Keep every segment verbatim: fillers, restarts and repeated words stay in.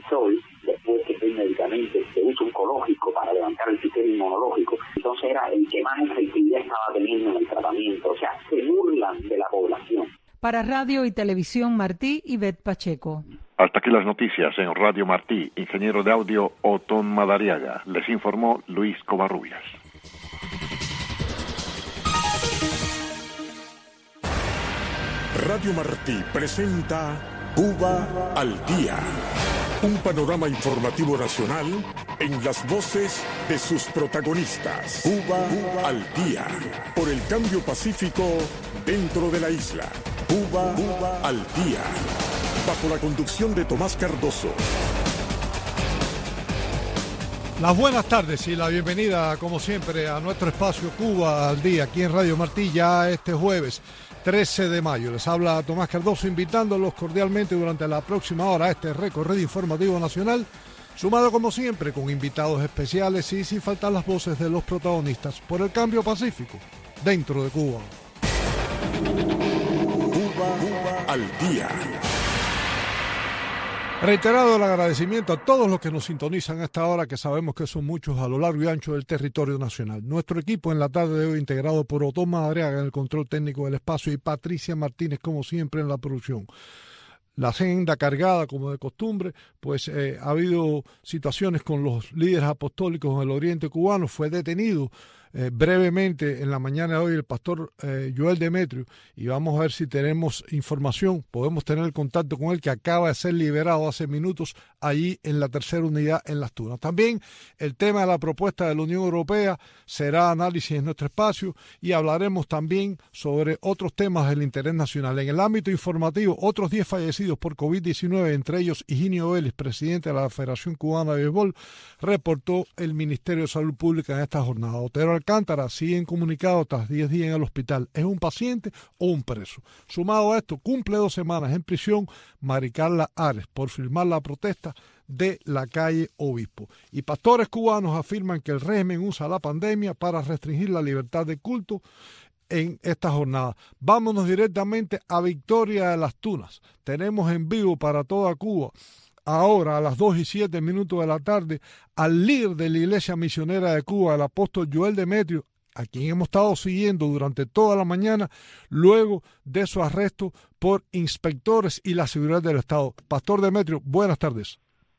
cortisol, después que hay medicamentos de uso oncológico para levantar el sistema inmunológico. Entonces era el que más efectividad estaba teniendo en el tratamiento. O sea, se burlan de la población. Para Radio y Televisión Martí, Ivette Pacheco. Hasta aquí las noticias en Radio Martí. Ingeniero de audio, Otón Madariaga. Les informó Luis Covarrubias. Radio Martí presenta Cuba al Día. Un panorama informativo nacional en las voces de sus protagonistas. Cuba, Cuba al Día. Por el cambio pacífico dentro de la isla. Cuba, Cuba al Día. Bajo la conducción de Tomás Cardoso. Las buenas tardes y la bienvenida, como siempre, a nuestro espacio Cuba al Día, aquí en Radio Martí, ya este jueves trece de mayo. Les habla Tomás Cardoso, invitándolos cordialmente durante la próxima hora a este recorrido informativo nacional, sumado como siempre con invitados especiales y sin faltar las voces de los protagonistas por el cambio pacífico dentro de Cuba. Cuba, Cuba al Día. Reiterado el agradecimiento a todos los que nos sintonizan a esta hora, que sabemos que son muchos a lo largo y ancho del territorio nacional. Nuestro equipo en la tarde de hoy, integrado por Otón Madariaga en el control técnico del espacio y Patricia Martínez, como siempre, en la producción. La agenda cargada, como de costumbre, pues eh, ha habido situaciones con los líderes apostólicos en el oriente cubano. Fue detenido eh, brevemente en la mañana de hoy el pastor eh, Joel Demetrio, y vamos a ver si tenemos información, podemos tener contacto con él, que acaba de ser liberado hace minutos allí en la tercera unidad en Las Tunas. También el tema de la propuesta de la Unión Europea será análisis en nuestro espacio, y hablaremos también sobre otros temas del interés nacional. En el ámbito informativo, otros diez fallecidos por COVID diecinueve, entre ellos Higinio Vélez, presidente de la Federación Cubana de Béisbol, reportó el Ministerio de Salud Pública en esta jornada. Otero Alcántara sigue incomunicado tras diez días en el hospital. ¿Es un paciente o un preso? Sumado a esto, cumple dos semanas en prisión Maricarla Ares por firmar la protesta de la calle Obispo. Y pastores cubanos afirman que el régimen usa la pandemia para restringir la libertad de culto en esta jornada. Vámonos directamente a Victoria de Las Tunas. Tenemos en vivo para toda Cuba, ahora a las dos y siete minutos de la tarde, al líder de la Iglesia Misionera de Cuba, el apóstol Joel Demetrio, a quien hemos estado siguiendo durante toda la mañana, luego de su arresto por inspectores y la seguridad del Estado. Pastor Demetrio, buenas tardes.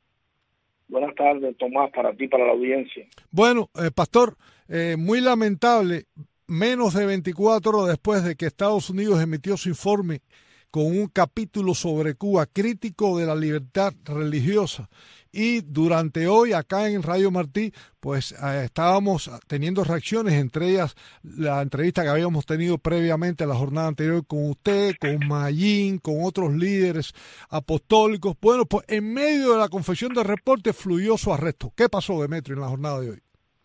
Buenas tardes, Tomás, para ti, para la audiencia. Bueno, eh, pastor, eh, muy lamentable, menos de veinticuatro horas después de que Estados Unidos emitió su informe con un capítulo sobre Cuba crítico de la libertad religiosa. Y durante hoy, acá en Radio Martí, pues eh, estábamos teniendo reacciones, entre ellas la entrevista que habíamos tenido previamente a la jornada anterior con usted, con Mayín, con otros líderes apostólicos. Bueno, pues en medio de la confesión del reporte fluyó su arresto. ¿Qué pasó, Demetrio, en la jornada de hoy?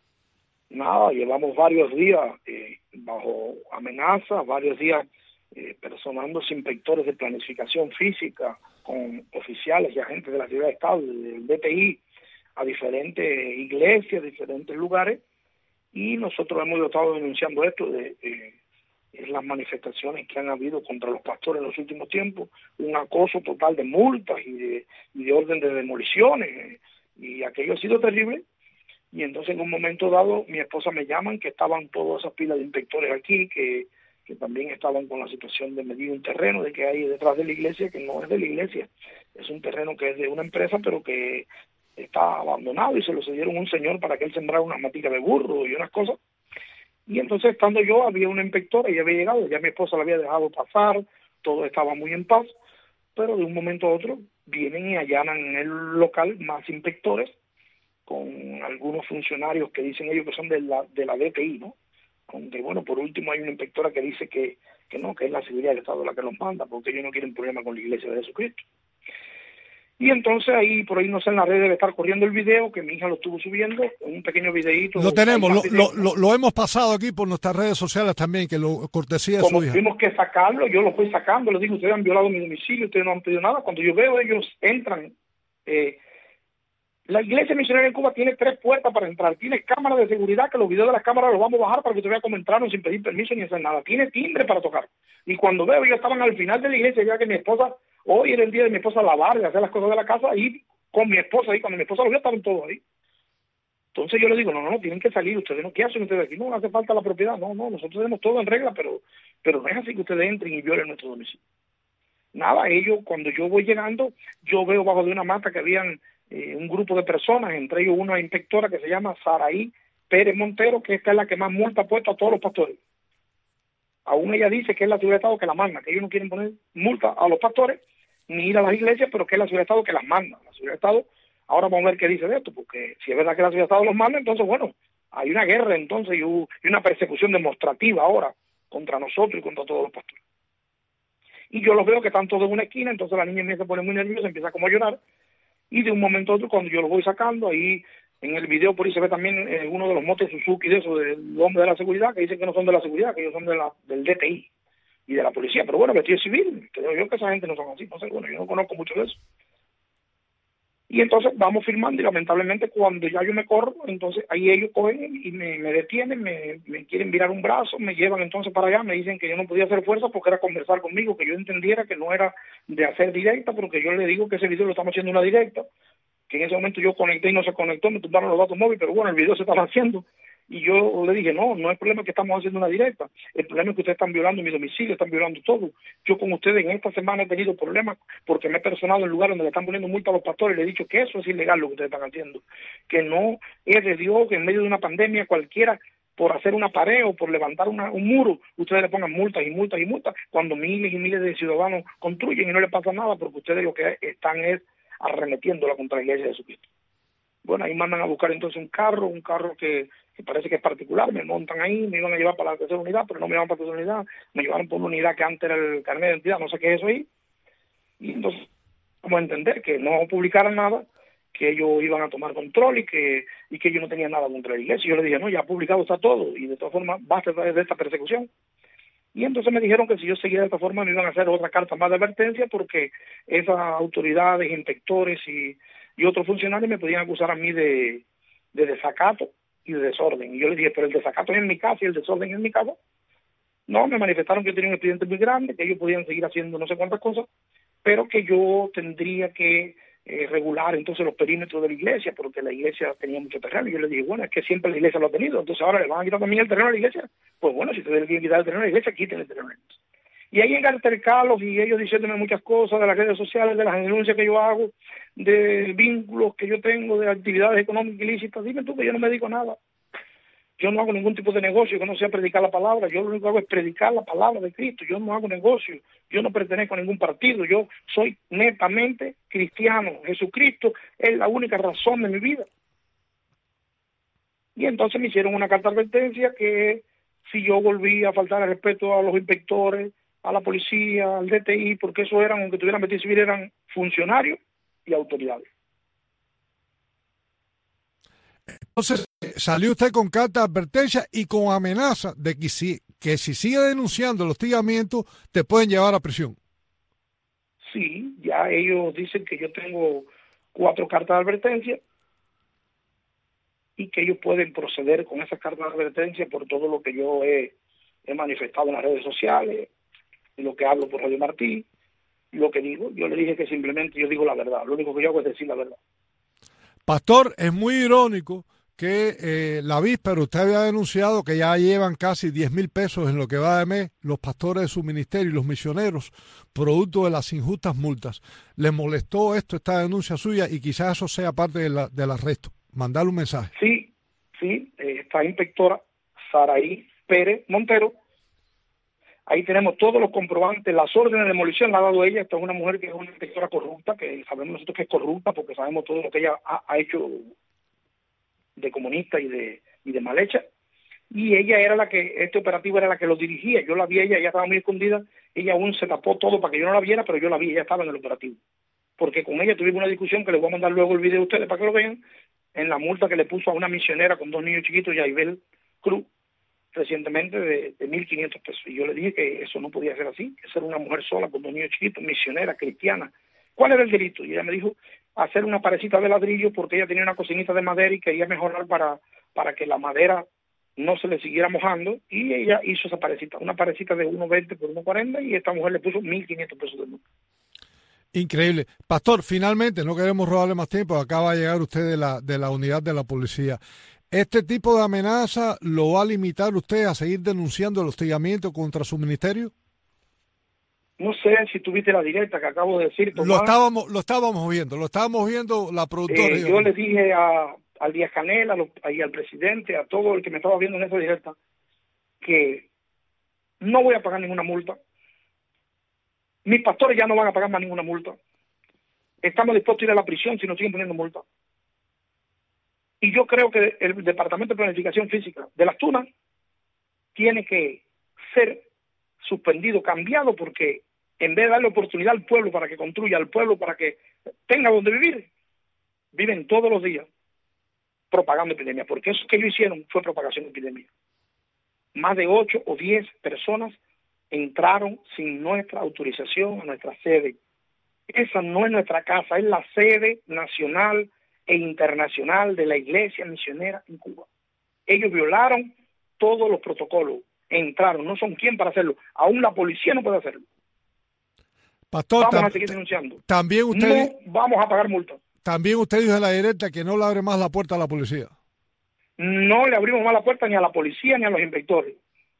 Nada, llevamos varios días eh, bajo amenaza, varios días eh, personándose inspectores de planificación física con oficiales y agentes de la Seguridad de Estado, del D P I, a diferentes iglesias, diferentes lugares, y nosotros hemos estado denunciando esto de eh, las manifestaciones que han habido contra los pastores en los últimos tiempos, un acoso total de multas y de, y de orden de demoliciones, y aquello ha sido terrible. Y entonces en un momento dado mi esposa me llaman que estaban todas esas pilas de inspectores aquí, que, que también estaban con la situación de medir un terreno de que hay detrás de la iglesia, que no es de la iglesia, es un terreno que es de una empresa, pero que está abandonado y se lo cedieron a un señor para que él sembrara unas maticas de burro y unas cosas. Y entonces estando yo, había una inspectora, ella había llegado, ya mi esposa la había dejado pasar, todo estaba muy en paz, pero de un momento a otro vienen y allanan en el local más inspectores, con algunos funcionarios que dicen ellos que son de la de la D P I, ¿no? Aunque, bueno, por último hay una inspectora que dice que, que no, que es la seguridad del Estado la que los manda, porque ellos no quieren problema con la Iglesia de Jesucristo. Y entonces ahí, por ahí no sé, en la red debe estar corriendo el video, que mi hija lo estuvo subiendo, un pequeño videíto. Lo tenemos, lo, lo, lo, lo hemos pasado aquí por nuestras redes sociales también, que lo cortesía de Como su hija. tuvimos que sacarlo, yo lo fui sacando, les digo, ustedes han violado mi domicilio, ustedes no han pedido nada. Cuando yo veo ellos entran, eh, la Iglesia Misionera en Cuba tiene tres puertas para entrar. Tiene cámaras de seguridad, que los videos de las cámaras los vamos a bajar para que usted vea cómo entraron sin pedir permiso ni hacer nada. Tiene timbre para tocar. Y cuando veo, ellos estaban al final de la iglesia, ya que mi esposa, hoy era el día de mi esposa lavar y hacer las cosas de la casa, y con mi esposa ahí. Cuando mi esposa lo vio, estaban todos ahí. Entonces yo le digo, no, no, no, tienen que salir ustedes, ¿no? ¿Qué hacen ustedes aquí? No, hace falta la propiedad. No, no, nosotros tenemos todo en regla, pero, pero no es así que ustedes entren y violen nuestro domicilio. Nada, ellos, cuando yo voy llegando, yo veo bajo de una mata que habían eh, un grupo de personas, entre ellos una inspectora que se llama Saraí Pérez Montero, que esta es la que más multa ha puesto a todos los pastores. Aún ella dice que es la Seguridad de Estado que la manda, que ellos no quieren poner multa a los pastores, ni ir a las iglesias, pero que es la Seguridad de Estado que las manda. La Seguridad de Estado, ahora vamos a ver qué dice de esto, porque si es verdad que la Seguridad de Estado los manda, entonces bueno, hay una guerra entonces y una persecución demostrativa ahora contra nosotros y contra todos los pastores. Y yo los veo que están todos en una esquina, entonces la niña mía se pone muy nerviosa, empieza como a llorar, y de un momento a otro, cuando yo los voy sacando, ahí en el video por ahí se ve también eh, uno de los motos Suzuki de esos, del hombre de la seguridad, que dicen que no son de la seguridad, que ellos son de la, del D T I y de la policía, pero bueno, vestido civil, creo yo que esa gente no son así, no sé, bueno, yo no conozco mucho de eso. Y entonces vamos firmando y lamentablemente cuando ya yo me corro, entonces ahí ellos cogen y me, me detienen, me, me quieren virar un brazo, me llevan entonces para allá, me dicen que yo no podía hacer fuerza porque era conversar conmigo, que yo entendiera que no era de hacer directa, porque yo le digo que ese video lo estamos haciendo una directa, que en ese momento yo conecté y no se conectó, me tumbaron los datos móviles, pero bueno, el video se estaba haciendo. Y yo le dije, no, no es problema que estamos haciendo una directa, el problema es que ustedes están violando mi domicilio, están violando todo. Yo con ustedes en esta semana he tenido problemas porque me he personado en lugares donde le están poniendo multa a los pastores y le he dicho que eso es ilegal lo que ustedes están haciendo, que no es de Dios que en medio de una pandemia cualquiera por hacer una pared o por levantar una, un muro, ustedes le pongan multas y multas y multas, cuando miles y miles de ciudadanos construyen y no les pasa nada porque ustedes lo que están es arremetiéndola contra la iglesia de Jesucristo. Bueno, ahí mandan a buscar entonces un carro, un carro que, que parece que es particular, me montan ahí, me iban a llevar para la tercera unidad, pero no me llevaban para la tercera unidad, me llevaron por una unidad que antes era el carnet de identidad, no sé qué es eso ahí, y entonces vamos a entender que no publicaran nada, que ellos iban a tomar control y que y que yo no tenía nada contra la iglesia. Yo le dije, no, ya publicado está todo, y de todas formas basta de esta persecución. Y entonces me dijeron que si yo seguía de esta forma me iban a hacer otra carta más de advertencia porque esas autoridades, inspectores y, y otros funcionarios me podían acusar a mí de, de desacato y de desorden. Y yo les dije, pero el desacato es en mi casa y el desorden es en mi casa. No, me manifestaron que yo tenía un expediente muy grande, que ellos podían seguir haciendo no sé cuántas cosas, pero que yo tendría que eh, regular entonces los perímetros de la iglesia, porque la iglesia tenía mucho terreno. Y yo les dije, bueno, es que siempre la iglesia lo ha tenido, entonces ahora le van a quitar también el terreno a la iglesia. Pues bueno, si ustedes quieren quitar el terreno a la iglesia, quiten el terreno a la iglesia. Y ahí en altercados y ellos diciéndome muchas cosas de las redes sociales, de las denuncias que yo hago, de vínculos que yo tengo, de actividades económicas ilícitas. Dime tú que yo no me dedico a nada. Yo no hago ningún tipo de negocio que no sea predicar la palabra. Yo lo único que hago es predicar la palabra de Cristo. Yo no hago negocio. Yo no pertenezco a ningún partido. Yo soy netamente cristiano. Jesucristo es la única razón de mi vida. Y entonces me hicieron una carta de advertencia que si yo volví a faltar el respeto a los inspectores, a la policía, al D T I, porque eso eran, aunque tuvieran vestido civil, eran funcionarios y autoridades. Entonces, salió usted con carta de advertencia y con amenaza de que si, que si sigue denunciando el hostigamiento, te pueden llevar a prisión. Sí, ya ellos dicen que yo tengo cuatro cartas de advertencia y que ellos pueden proceder con esas cartas de advertencia por todo lo que yo he, he manifestado en las redes sociales, y lo que hablo por Radio Martí, lo que digo. Yo le dije que simplemente yo digo la verdad. Lo único que yo hago es decir la verdad. Pastor, es muy irónico que eh, la víspera usted había denunciado que ya llevan casi diez mil pesos en lo que va de mes los pastores de su ministerio y los misioneros, producto de las injustas multas. ¿Le molestó esto, esta denuncia suya, y quizás eso sea parte de la, del arresto? Mandarle un mensaje. Sí, sí, eh, esta inspectora Saraí Pérez Montero, ahí tenemos todos los comprobantes, las órdenes de demolición la ha dado ella. Esta es una mujer que es una inspectora corrupta, que sabemos nosotros que es corrupta porque sabemos todo lo que ella ha, ha hecho de comunista y de y de mal hecha. Y ella era la que, este operativo era la que lo dirigía. Yo la vi, ella, ella estaba muy escondida, ella aún se tapó todo para que yo no la viera, pero yo la vi, ella estaba en el operativo. Porque con ella tuvimos una discusión que les voy a mandar luego el video a ustedes para que lo vean, en la multa que le puso a una misionera con dos niños chiquitos, Yaibel Cruz, recientemente de, de mil quinientos pesos. Y yo le dije que eso no podía ser así, que ser una mujer sola con dos niños chiquitos, misionera, cristiana. ¿Cuál era el delito? Y ella me dijo hacer una parecita de ladrillo porque ella tenía una cocinita de madera y quería mejorar para, para que la madera no se le siguiera mojando, y ella hizo esa parecita, una parecita de uno veinte por uno cuarenta, y esta mujer le puso mil quinientos pesos de multa. Increíble. Pastor, finalmente, no queremos robarle más tiempo, acaba de llegar usted de la, de la unidad de la policía. ¿Este tipo de amenaza lo va a limitar usted a seguir denunciando el hostigamiento contra su ministerio? No sé si tuviste la directa que acabo de decir, Tomás. Lo estábamos, lo estábamos viendo, lo estábamos viendo la productora. Eh, yo le dije a, al Díaz Canel, a lo, y al presidente, a todo el que me estaba viendo en esa directa, que no voy a pagar ninguna multa. Mis pastores ya no van a pagar más ninguna multa. Estamos dispuestos a ir a la prisión si nos siguen poniendo multa. Y yo creo que el Departamento de Planificación Física de Las Tunas tiene que ser suspendido, cambiado, porque en vez de darle oportunidad al pueblo para que construya, al pueblo para que tenga donde vivir, viven todos los días propagando epidemia, porque eso que ellos hicieron fue propagación de epidemia. Más de ocho o diez personas entraron sin nuestra autorización a nuestra sede. Esa no es nuestra casa, es la sede nacional e internacional de la Iglesia Misionera en Cuba. Ellos violaron todos los protocolos, entraron, no son quien para hacerlo, aún la policía no puede hacerlo. Pastor, vamos a seguir denunciando. También usted, no vamos a pagar multa. También usted dijo en la directa que no le abre más la puerta a la policía. No le abrimos más la puerta ni a la policía ni a los inspectores.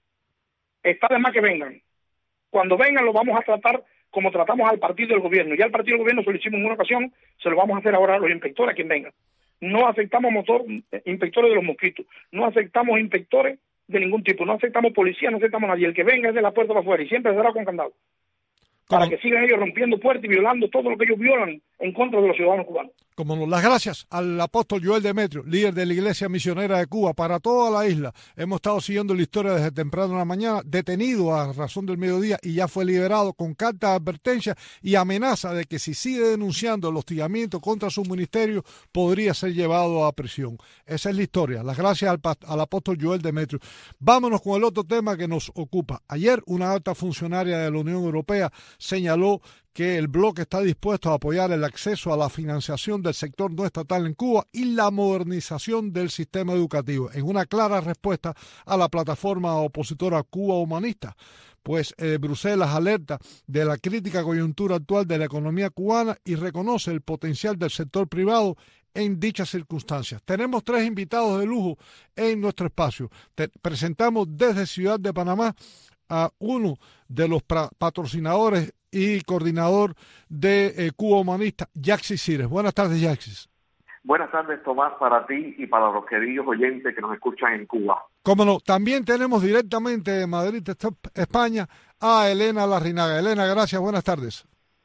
Está de más que vengan. Cuando vengan lo vamos a tratar como tratamos al partido del gobierno. Ya al partido del gobierno se lo hicimos en una ocasión, se lo vamos a hacer ahora a los inspectores a quien venga. No aceptamos motor, inspectores de los mosquitos, no aceptamos inspectores de ningún tipo, no aceptamos policía, no aceptamos a nadie. El que venga es de la puerta para afuera y siempre será con candado. Para que sigan ellos rompiendo puertas y violando todo lo que ellos violan en contra de los ciudadanos cubanos. Como no, las gracias al apóstol Joel Demetrio, líder de la Iglesia Misionera de Cuba, para toda la isla. Hemos estado siguiendo la historia desde temprano en la mañana, detenido a razón del mediodía y ya fue liberado con carta de advertencia y amenaza de que si sigue denunciando el hostigamiento contra su ministerio, podría ser llevado a prisión. Esa es la historia. Las gracias al, al apóstol Joel Demetrio. Vámonos con el otro tema que nos ocupa. Ayer una alta funcionaria de la Unión Europea señaló que el bloque está dispuesto a apoyar el acceso a la financiación del sector no estatal en Cuba y la modernización del sistema educativo, en una clara respuesta a la plataforma opositora Cuba Humanista. Pues eh, Bruselas alerta de la crítica coyuntura actual de la economía cubana y reconoce el potencial del sector privado en dichas circunstancias. Tenemos tres invitados de lujo en nuestro espacio. Te presentamos desde Ciudad de Panamá a uno de los patrocinadores y coordinador de eh, Cuba Humanista, Yaxis Cires. Buenas tardes, Yaxis. Buenas tardes, Tomás, para ti y para los queridos oyentes que nos escuchan en Cuba. Cómo no, también tenemos directamente de Madrid, España, a Elena Larrinaga. Elena, gracias, buenas tardes.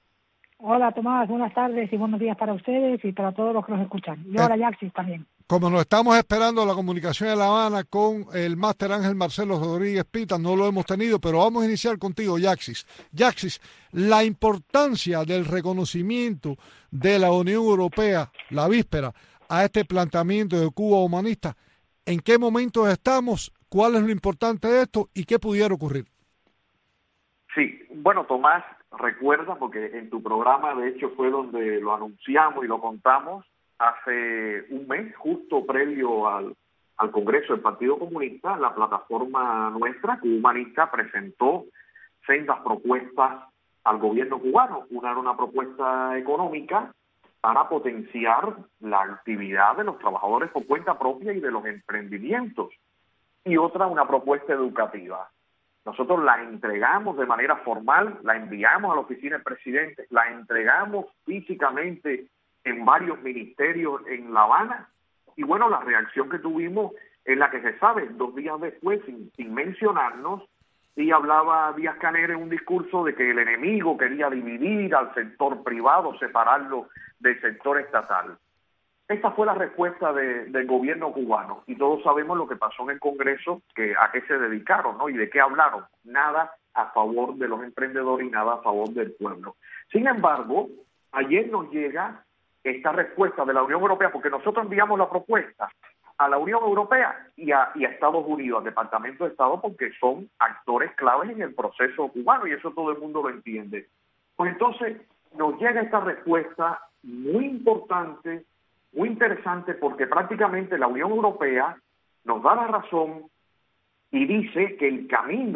Hola, Tomás, buenas tardes y buenos días para ustedes y para todos los que nos escuchan. Y ahora eh, Yaxis también. Como nos estamos esperando la comunicación de La Habana con el máster Ángel Marcelo Rodríguez Pita, no lo hemos tenido, pero vamos a iniciar contigo, Yaxis. Yaxis, la importancia del reconocimiento de la Unión Europea, la víspera, a este planteamiento de Cuba Humanista, ¿en qué momento estamos? ¿Cuál es lo importante de esto? ¿Y qué pudiera ocurrir? Sí, bueno, Tomás, recuerda, porque en tu programa, de hecho, fue donde lo anunciamos y lo contamos, hace un mes, justo previo al, al Congreso del Partido Comunista, la plataforma nuestra, Cuba Humanista, presentó sendas propuestas al gobierno cubano. Una era una propuesta económica para potenciar la actividad de los trabajadores por cuenta propia y de los emprendimientos, y otra una propuesta educativa. Nosotros la entregamos de manera formal, la enviamos a la oficina del presidente, la entregamos físicamente en varios ministerios en La Habana, y bueno, la reacción que tuvimos es la que se sabe. Dos días después, sin, sin mencionarnos, sí hablaba Díaz Canel en un discurso de que el enemigo quería dividir al sector privado, separarlo del sector estatal. Esta fue la respuesta de, del gobierno cubano, y todos sabemos lo que pasó en el Congreso, que a qué se dedicaron, ¿no? Y de qué hablaron. Nada a favor de los emprendedores y nada a favor del pueblo. Sin embargo, ayer nos llega esta respuesta de la Unión Europea, porque nosotros enviamos la propuesta a la Unión Europea y a, y a Estados Unidos, al Departamento de Estado, porque son actores claves en el proceso cubano, y eso todo el mundo lo entiende. Pues entonces nos llega esta respuesta muy importante, muy interesante, porque prácticamente la Unión Europea nos da la razón y dice que el camino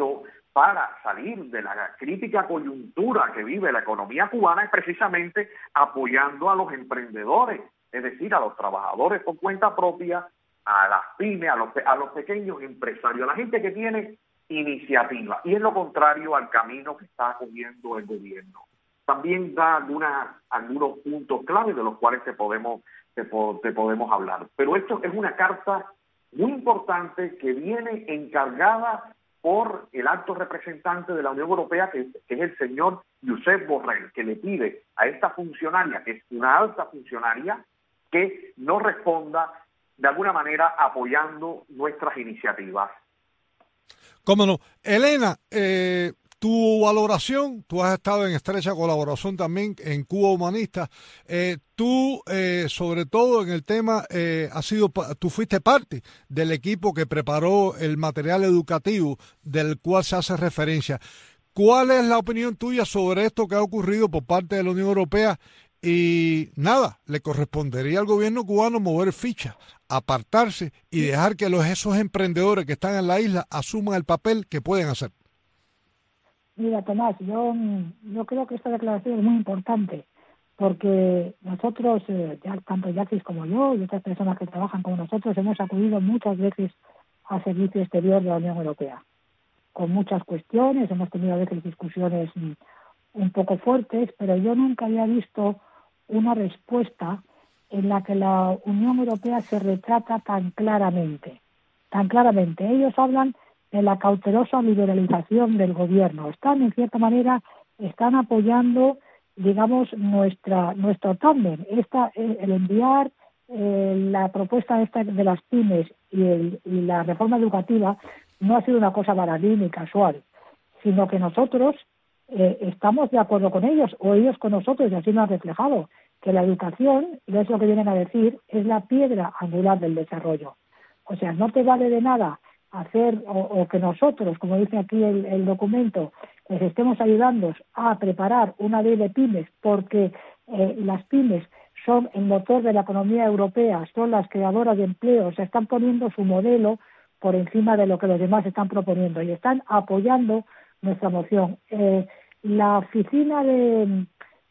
para salir de la crítica coyuntura que vive la economía cubana es precisamente apoyando a los emprendedores, es decir, a los trabajadores por cuenta propia, a las pymes, a los, a los pequeños empresarios, a la gente que tiene iniciativa, y es lo contrario al camino que está cogiendo el gobierno. También da algunas, algunos puntos clave de los cuales te podemos, te, te podemos hablar. Pero esto es una carta muy importante que viene encargada por el alto representante de la Unión Europea, que, que es el señor Josep Borrell, que le pide a esta funcionaria, que es una alta funcionaria, que no responda de alguna manera apoyando nuestras iniciativas. Cómo no. Elena, eh, tu valoración, tú has estado en estrecha colaboración también en Cuba Humanista. Eh, tú, eh, sobre todo en el tema, eh, has sido, tú fuiste parte del equipo que preparó el material educativo del cual se hace referencia. ¿Cuál es la opinión tuya sobre esto que ha ocurrido por parte de la Unión Europea? Y nada, le correspondería al gobierno cubano mover ficha, apartarse y dejar que los esos emprendedores que están en la isla asuman el papel que pueden hacer. Mira, Tomás, yo, yo creo que esta declaración es muy importante, porque nosotros, eh, ya, tanto Yaxis como yo y otras personas que trabajan con nosotros, hemos acudido muchas veces al Servicio Exterior de la Unión Europea, con muchas cuestiones, hemos tenido a veces discusiones un poco fuertes, pero yo nunca había visto una respuesta en la que la Unión Europea se retrata tan claramente, tan claramente. Ellos hablan de la cautelosa liberalización del gobierno. Están, en cierta manera, están apoyando, digamos, nuestra nuestro tándem. Esta, el enviar eh, la propuesta esta de las pymes y, el, y la reforma educativa no ha sido una cosa baladí ni casual, sino que nosotros eh, estamos de acuerdo con ellos, o ellos con nosotros, y así lo han reflejado, que la educación, y es lo que vienen a decir, es la piedra angular del desarrollo. O sea, no te vale de nada hacer, o, o que nosotros, como dice aquí el, el documento, les estemos ayudando a preparar una ley de pymes, porque eh, las pymes son el motor de la economía europea, son las creadoras de empleo, o sea, están poniendo su modelo por encima de lo que los demás están proponiendo y están apoyando nuestra moción. Eh, la oficina de,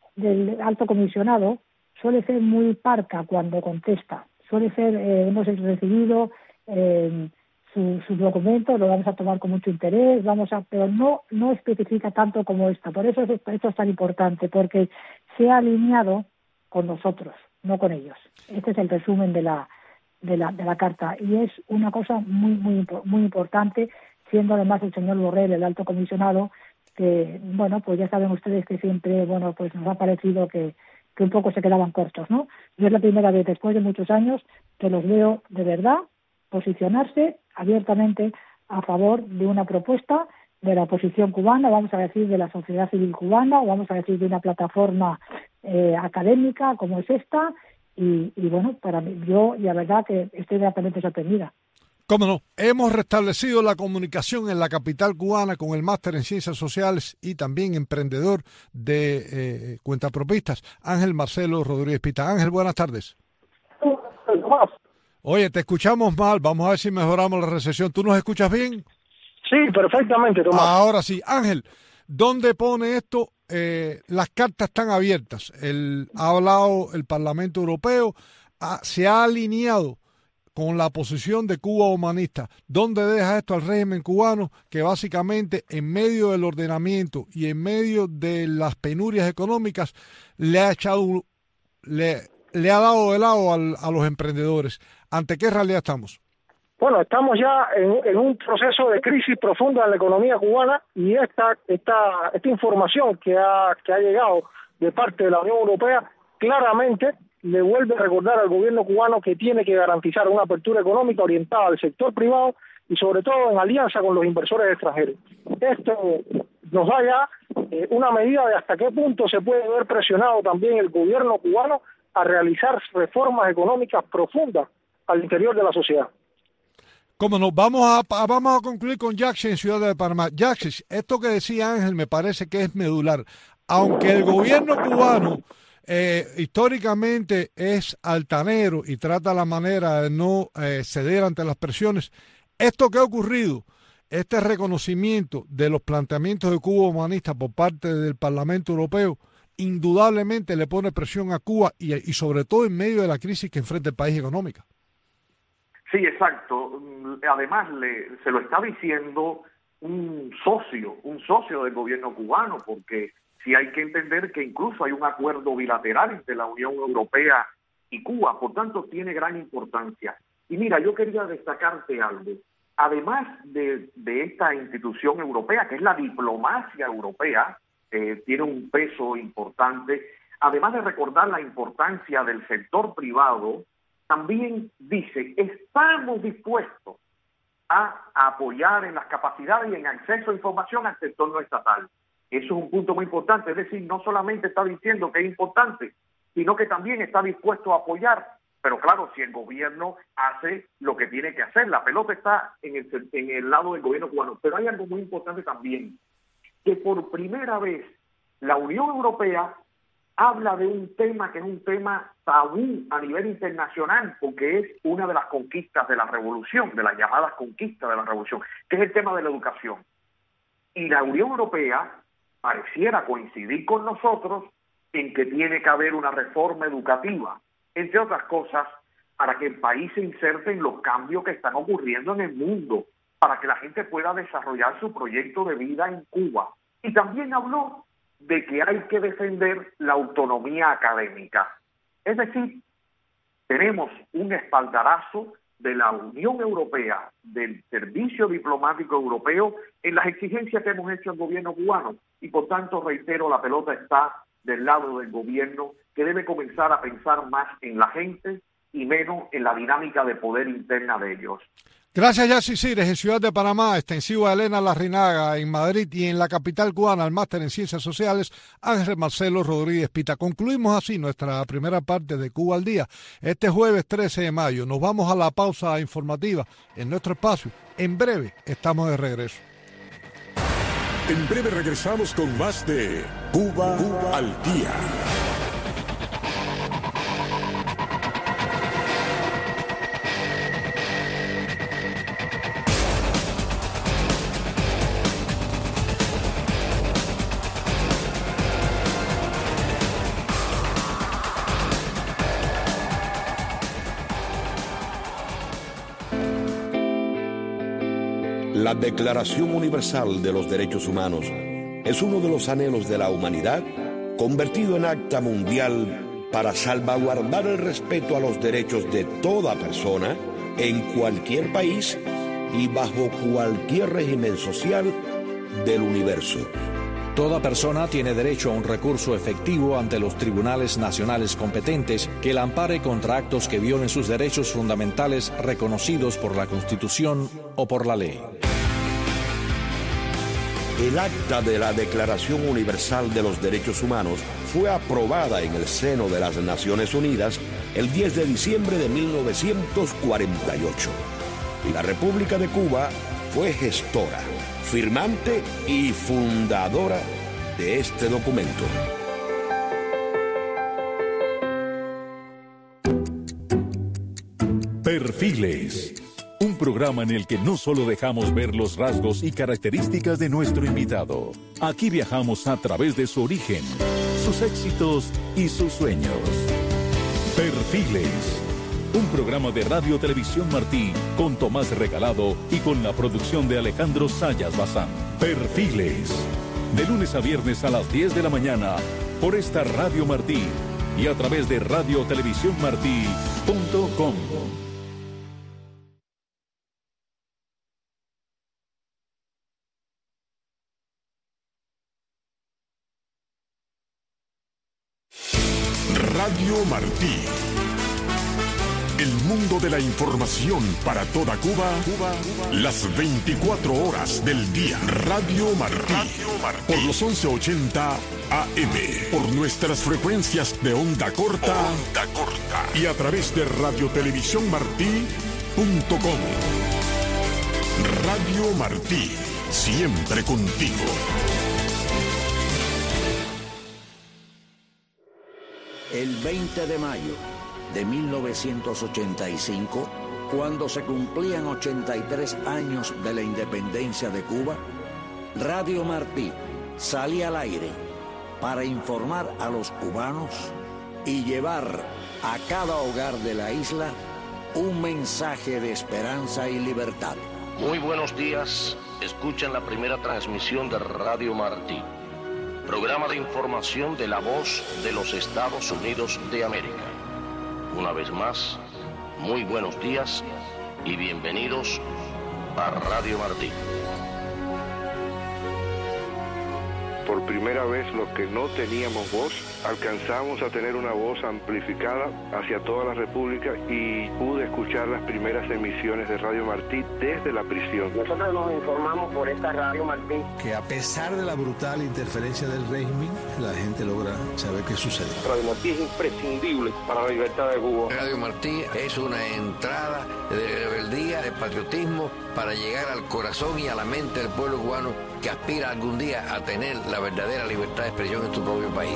del alto comisionado suele ser muy parca cuando contesta, suele ser, eh, hemos recibido eh, sus su documentos, lo vamos a tomar con mucho interés, vamos a, pero no no especifica tanto como esta. Por eso esto es tan importante, porque se ha alineado con nosotros, no con ellos. Este es el resumen de la de la de la carta y es una cosa muy muy muy importante, siendo además el señor Borrell el alto comisionado, que bueno, pues ya saben ustedes que siempre, bueno, pues nos ha parecido que que un poco se quedaban cortos, ¿no? Yo es la primera vez después de muchos años que los veo de verdad posicionarse abiertamente a favor de una propuesta de la oposición cubana, vamos a decir de la sociedad civil cubana, o vamos a decir de una plataforma eh, académica como es esta, y, y bueno, para mí, yo la verdad que estoy gratamente sorprendida. Cómo no, hemos restablecido la comunicación en la capital cubana con el máster en Ciencias Sociales y también emprendedor de eh, cuentapropistas, Ángel Marcelo Rodríguez Pita. Ángel, buenas tardes. Oye, te escuchamos mal, vamos a ver si mejoramos la recepción. ¿Tú nos escuchas bien? Sí, perfectamente, Tomás. Ahora sí. Ángel, ¿dónde pone esto? Eh, las cartas están abiertas. El, ha hablado el Parlamento Europeo, ha, se ha alineado con la posición de Cuba Humanista. ¿Dónde deja esto al régimen cubano que básicamente en medio del ordenamiento y en medio de las penurias económicas le ha echado, le, le ha dado de lado al, a los emprendedores? ¿Ante qué realidad estamos? Bueno, estamos ya en, en un proceso de crisis profunda en la economía cubana y esta esta esta información que ha que ha llegado de parte de la Unión Europea claramente le vuelve a recordar al gobierno cubano que tiene que garantizar una apertura económica orientada al sector privado y sobre todo en alianza con los inversores extranjeros. Esto nos da ya eh, una medida de hasta qué punto se puede ver presionado también el gobierno cubano a realizar reformas económicas profundas al interior de la sociedad. Cómo no, vamos a, a vamos a concluir con Yaxis en Ciudad de Panamá. Yaxis, esto que decía Ángel me parece que es medular. Aunque el gobierno cubano eh, históricamente es altanero y trata la manera de no eh, ceder ante las presiones, esto que ha ocurrido este reconocimiento de los planteamientos de Cuba humanista por parte del Parlamento Europeo indudablemente le pone presión a Cuba y, y sobre todo en medio de la crisis que enfrenta el país económica. Sí, exacto. Además, le, se lo está diciendo un socio, un socio del gobierno cubano, porque sí hay que entender que incluso hay un acuerdo bilateral entre la Unión Europea y Cuba, por tanto tiene gran importancia. Y mira, yo quería destacarte algo. Además de, de esta institución europea, que es la diplomacia europea, eh, tiene un peso importante, además de recordar la importancia del sector privado, también dice, estamos dispuestos a apoyar en las capacidades y en acceso a información al sector no estatal. Eso es un punto muy importante, es decir, no solamente está diciendo que es importante, sino que también está dispuesto a apoyar, pero claro, si el gobierno hace lo que tiene que hacer, la pelota está en el, en el lado del gobierno cubano. Pero hay algo muy importante también, que por primera vez la Unión Europea habla de un tema que es un tema tabú a nivel internacional, porque es una de las conquistas de la revolución, de las llamadas conquistas de la revolución, que es el tema de la educación. Y la Unión Europea pareciera coincidir con nosotros en que tiene que haber una reforma educativa, entre otras cosas, para que el país se inserte en los cambios que están ocurriendo en el mundo, para que la gente pueda desarrollar su proyecto de vida en Cuba. Y también habló de que hay que defender la autonomía académica. Es decir, tenemos un espaldarazo de la Unión Europea, del Servicio Diplomático Europeo, en las exigencias que hemos hecho al gobierno cubano. Y por tanto, reitero, la pelota está del lado del gobierno, que debe comenzar a pensar más en la gente y menos en la dinámica de poder interna de ellos. Gracias, Yacy Cires, en Ciudad de Panamá, extensivo a Elena Larrinaga en Madrid y en la capital cubana, el máster en Ciencias Sociales, Ángel Marcelo Rodríguez Pita. Concluimos así nuestra primera parte de Cuba al Día, este jueves trece de mayo. Nos vamos a la pausa informativa en nuestro espacio. En breve estamos de regreso. En breve regresamos con más de Cuba, Cuba al Día. La Declaración Universal de los Derechos Humanos es uno de los anhelos de la humanidad convertido en acta mundial para salvaguardar el respeto a los derechos de toda persona en cualquier país y bajo cualquier régimen social del universo. Toda persona tiene derecho a un recurso efectivo ante los tribunales nacionales competentes que la ampare contra actos que violen sus derechos fundamentales reconocidos por la Constitución o por la ley. El acta de la Declaración Universal de los Derechos Humanos fue aprobada en el seno de las Naciones Unidas el diez de diciembre de mil novecientos cuarenta y ocho. Y la República de Cuba fue gestora, firmante y fundadora de este documento. Perfiles. Un programa en el que no solo dejamos ver los rasgos y características de nuestro invitado. Aquí viajamos a través de su origen, sus éxitos y sus sueños. Perfiles. Un programa de Radio Televisión Martí con Tomás Regalado y con la producción de Alejandro Sayas Bazán. Perfiles. De lunes a viernes a las diez de la mañana por esta Radio Martí y a través de radio televisión martí punto com. Radio Martí. El mundo de la información para toda Cuba, Cuba, Cuba, las veinticuatro horas del día. Radio Martí. Radio Martí. Por los once ochenta A M. Por nuestras frecuencias de onda corta. Onda corta. Y a través de radio televisión martí punto com. Radio Martí. Siempre contigo. El veinte de mayo de mil novecientos ochenta y cinco, Cuando se cumplían ochenta y tres años de la independencia de Cuba, Radio Martí salía al aire para informar a los cubanos y llevar a cada hogar de la isla un mensaje de esperanza y libertad. Muy buenos días, escuchan la primera transmisión de Radio Martí, programa de información de la voz de los Estados Unidos de América. Una vez más, muy buenos días y bienvenidos a Radio Martí. Por primera vez, los que no teníamos voz, alcanzamos a tener una voz amplificada hacia toda la República y pude escuchar las primeras emisiones de Radio Martí desde la prisión. Nosotros nos informamos por esta Radio Martí. Que a pesar de la brutal interferencia del régimen, la gente logra saber qué sucede. Radio Martí es imprescindible para la libertad de Cuba. Radio Martí es una entrada de rebeldía, de patriotismo, para llegar al corazón y a la mente del pueblo cubano que aspira algún día a tener la verdadera libertad de expresión en su propio país.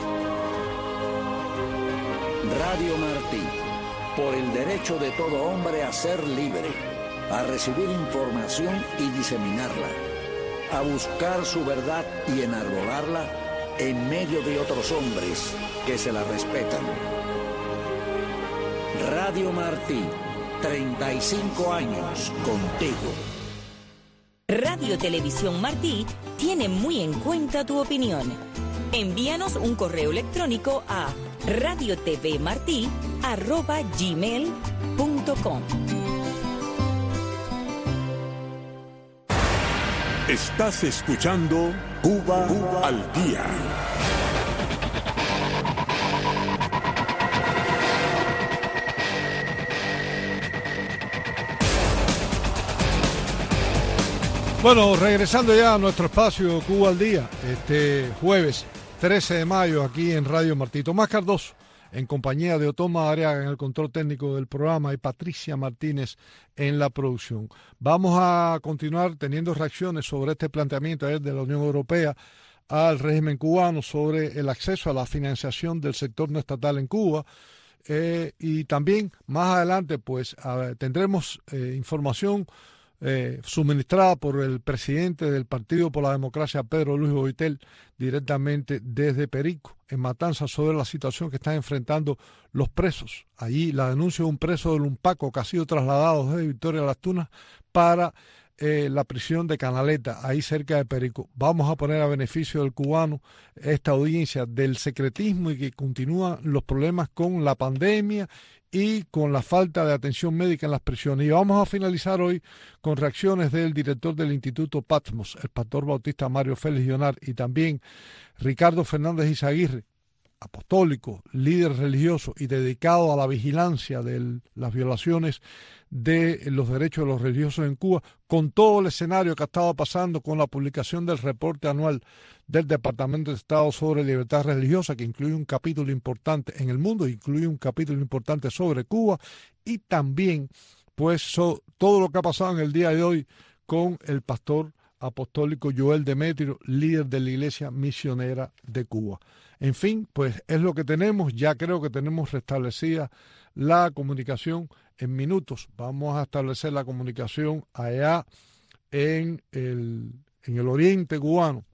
Radio Martí, por el derecho de todo hombre a ser libre, a recibir información y diseminarla, a buscar su verdad y enarbolarla en medio de otros hombres que se la respetan. Radio Martí, treinta y cinco años contigo. Radio Televisión Martí tiene muy en cuenta tu opinión. Envíanos un correo electrónico a radiotvmartí arroba gmail punto com. Estás escuchando Cuba, Cuba al Día. Bueno, regresando ya a nuestro espacio Cuba al Día, este jueves trece de mayo aquí en Radio Martí. Tomás Cardoso, en compañía de Otón Madariaga en el control técnico del programa y Patricia Martínez en la producción. Vamos a continuar teniendo reacciones sobre este planteamiento ayer de la Unión Europea al régimen cubano sobre el acceso a la financiación del sector no estatal en Cuba. Eh, y también más adelante pues a, tendremos eh, información Eh, suministrada por el presidente del Partido por la Democracia, Pedro Luis Boitel, directamente desde Perico, en Matanzas, sobre la situación que están enfrentando los presos. Allí la denuncia de un preso del Umpaco que ha sido trasladado desde Victoria Las Tunas para eh, la prisión de Canaleta, ahí cerca de Perico. Vamos a poner a beneficio del cubano esta audiencia del secretismo y que continúan los problemas con la pandemia y con la falta de atención médica en las prisiones. Y vamos a finalizar hoy con reacciones del director del Instituto Patmos, el pastor bautista Mario Félix Llonar, y también Ricardo Fernández Izaguirre, apostólico, líder religioso y dedicado a la vigilancia de las violaciones de los derechos de los religiosos en Cuba, con todo el escenario que ha estado pasando con la publicación del reporte anual del Departamento de Estado sobre libertad religiosa, que incluye un capítulo importante en el mundo, incluye un capítulo importante sobre Cuba, y también pues so, todo lo que ha pasado en el día de hoy con el pastor apostólico Joel Demetrio, líder de la Iglesia Misionera de Cuba. En fin, pues es lo que tenemos. Ya creo que tenemos restablecida la comunicación en minutos. Vamos a establecer la comunicación allá en el, en el oriente cubano,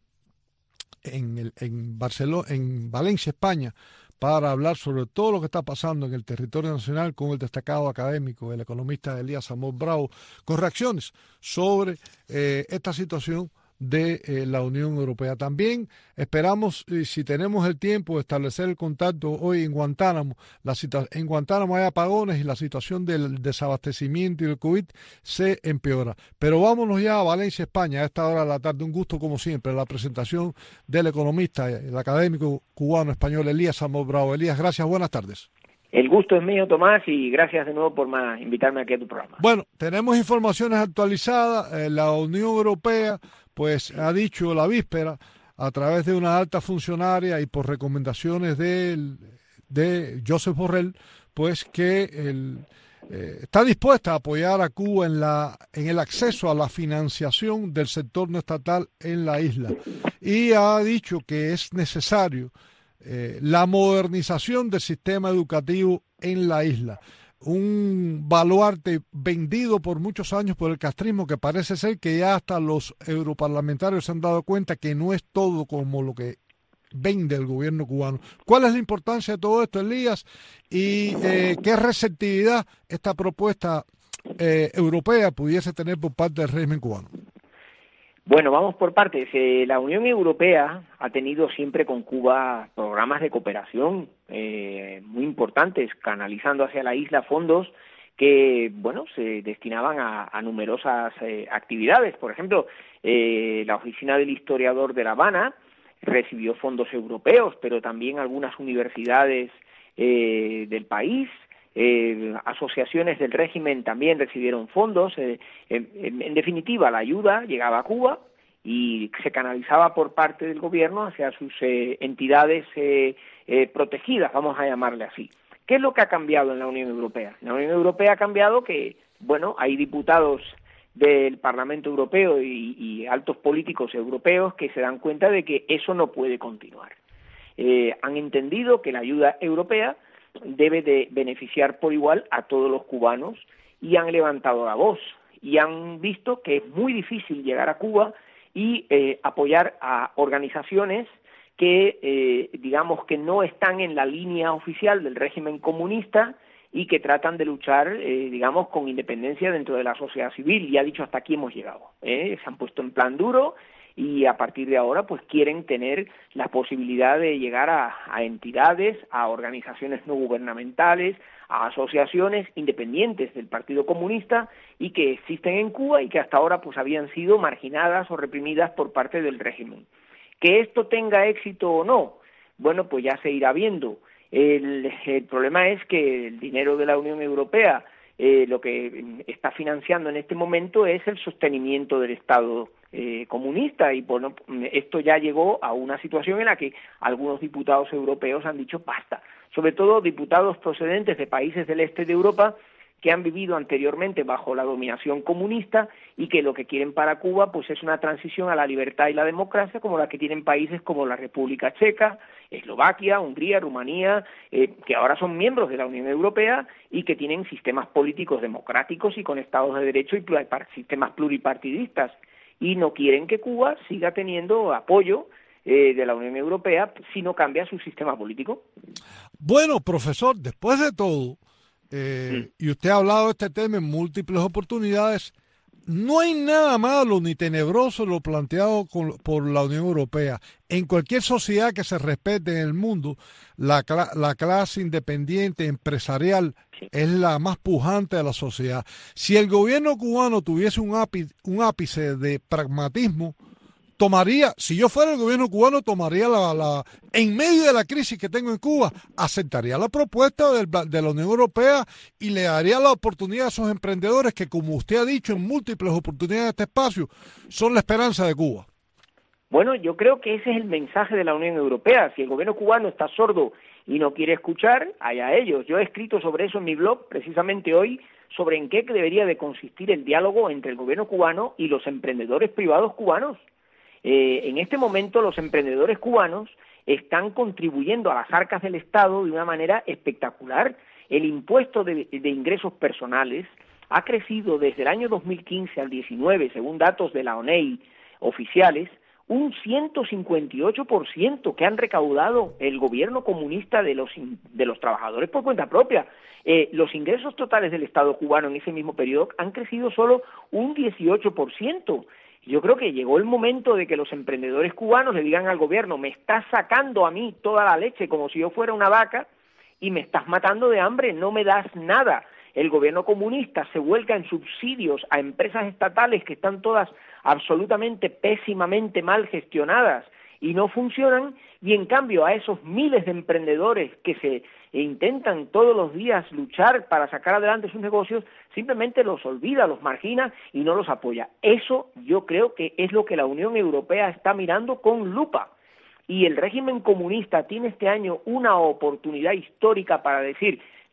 en, el, en, Barcelona, en Valencia, España, para hablar sobre todo lo que está pasando en el territorio nacional con el destacado académico, el economista Elías Amor Bravo, con reacciones sobre eh, esta situación de eh, la Unión Europea. También esperamos, eh, si tenemos el tiempo, establecer el contacto hoy en Guantánamo. La situa- en Guantánamo hay apagones y la situación del desabastecimiento y el COVID se empeora. Pero vámonos ya a Valencia, España, a esta hora de la tarde. Un gusto, como siempre, la presentación del economista, el académico cubano-español Elías Amor Bravo. Elías, gracias, buenas tardes. El gusto es mío, Tomás, y gracias de nuevo por más invitarme aquí a tu programa. Bueno, tenemos informaciones actualizadas. Eh, la Unión Europea pues ha dicho la víspera, a través de una alta funcionaria y por recomendaciones de, de Josep Borrell, pues que el, eh, está dispuesta a apoyar a Cuba en, la, en el acceso a la financiación del sector no estatal en la isla. Y ha dicho que es necesario eh, la modernización del sistema educativo en la isla. un baluarte vendido por muchos años por el castrismo, que parece ser que ya hasta los europarlamentarios se han dado cuenta que no es todo como lo que vende el gobierno cubano. ¿Cuál es la importancia de todo esto, Elías? ¿Y eh, qué receptividad esta propuesta eh, europea pudiese tener por parte del régimen cubano? Bueno, vamos por partes. Eh, la Unión Europea ha tenido siempre con Cuba programas de cooperación eh, muy importantes, canalizando hacia la isla fondos que, bueno, se destinaban a, a numerosas eh, actividades. Por ejemplo, eh, la Oficina del Historiador de La Habana recibió fondos europeos, pero también algunas universidades eh, del país. Eh, asociaciones del régimen también recibieron fondos. Eh, en, en definitiva, la ayuda llegaba a Cuba y se canalizaba por parte del gobierno hacia sus eh, entidades eh, eh, protegidas, vamos a llamarle así. ¿Qué es lo que ha cambiado en la Unión Europea? En la Unión Europea ha cambiado que, bueno, hay diputados del Parlamento Europeo y, y altos políticos europeos que se dan cuenta de que eso no puede continuar. Eh, han entendido que la ayuda europea debe de beneficiar por igual a todos los cubanos y han levantado la voz y han visto que es muy difícil llegar a Cuba y eh, apoyar a organizaciones que eh, digamos que no están en la línea oficial del régimen comunista y que tratan de luchar, eh, digamos, con independencia dentro de la sociedad civil. Y ha dicho, hasta aquí hemos llegado. ¿eh? Se han puesto en plan duro y a partir de ahora pues quieren tener la posibilidad de llegar a, a entidades, a organizaciones no gubernamentales, a asociaciones independientes del Partido Comunista y que existen en Cuba y que hasta ahora pues habían sido marginadas o reprimidas por parte del régimen. Que esto tenga éxito o no, bueno, pues ya se irá viendo. El, el problema es que el dinero de la Unión Europea eh, lo que está financiando en este momento es el sostenimiento del Estado eh, comunista y bueno, esto ya llegó a una situación en la que algunos diputados europeos han dicho basta, sobre todo diputados procedentes de países del este de Europa que han vivido anteriormente bajo la dominación comunista y que lo que quieren para Cuba pues es una transición a la libertad y la democracia como la que tienen países como la República Checa, Eslovaquia, Hungría, Rumanía, eh, que ahora son miembros de la Unión Europea y que tienen sistemas políticos democráticos y con estados de derecho y sistemas pluripartidistas y no quieren que Cuba siga teniendo apoyo eh, de la Unión Europea si no cambia su sistema político. Bueno, profesor, después de todo, Eh, mm. y usted ha hablado de este tema en múltiples oportunidades, no hay nada malo ni tenebroso en lo planteado con, por la Unión Europea. En cualquier sociedad que se respete en el mundo, la, la clase independiente empresarial sí. es la más pujante de la sociedad. Si el gobierno cubano tuviese un ápice, un ápice de pragmatismo, tomaría, si yo fuera el gobierno cubano, tomaría la, la, en medio de la crisis que tengo en Cuba, aceptaría la propuesta del, de la Unión Europea y le daría la oportunidad a esos emprendedores que, como usted ha dicho en múltiples oportunidades de este espacio, son la esperanza de Cuba. Bueno, yo creo que ese es el mensaje de la Unión Europea. Si el gobierno cubano está sordo y no quiere escuchar, allá ellos. Yo he escrito sobre eso en mi blog, precisamente hoy, sobre en qué debería de consistir el diálogo entre el gobierno cubano y los emprendedores privados cubanos. Eh, en este momento los emprendedores cubanos están contribuyendo a las arcas del Estado de una manera espectacular. El impuesto de, de ingresos personales ha crecido desde el año dos mil quince al diecinueve, según datos de la O N E I oficiales, un ciento cincuenta y ocho por ciento que han recaudado el gobierno comunista de los, de los trabajadores por cuenta propia. Eh, los ingresos totales del Estado cubano en ese mismo periodo han crecido solo un dieciocho por ciento. Yo creo que llegó el momento de que los emprendedores cubanos le digan al gobierno, me estás sacando a mí toda la leche como si yo fuera una vaca y me estás matando de hambre, no me das nada. El gobierno comunista se vuelca en subsidios a empresas estatales que están todas absolutamente pésimamente mal gestionadas y no funcionan, y en cambio a esos miles de emprendedores que se intentan todos los días luchar para sacar adelante sus negocios, simplemente los olvida, los margina y no los apoya. Eso yo creo que es lo que la Unión Europea está mirando con lupa. Y el régimen comunista tiene este año una oportunidad histórica para decir,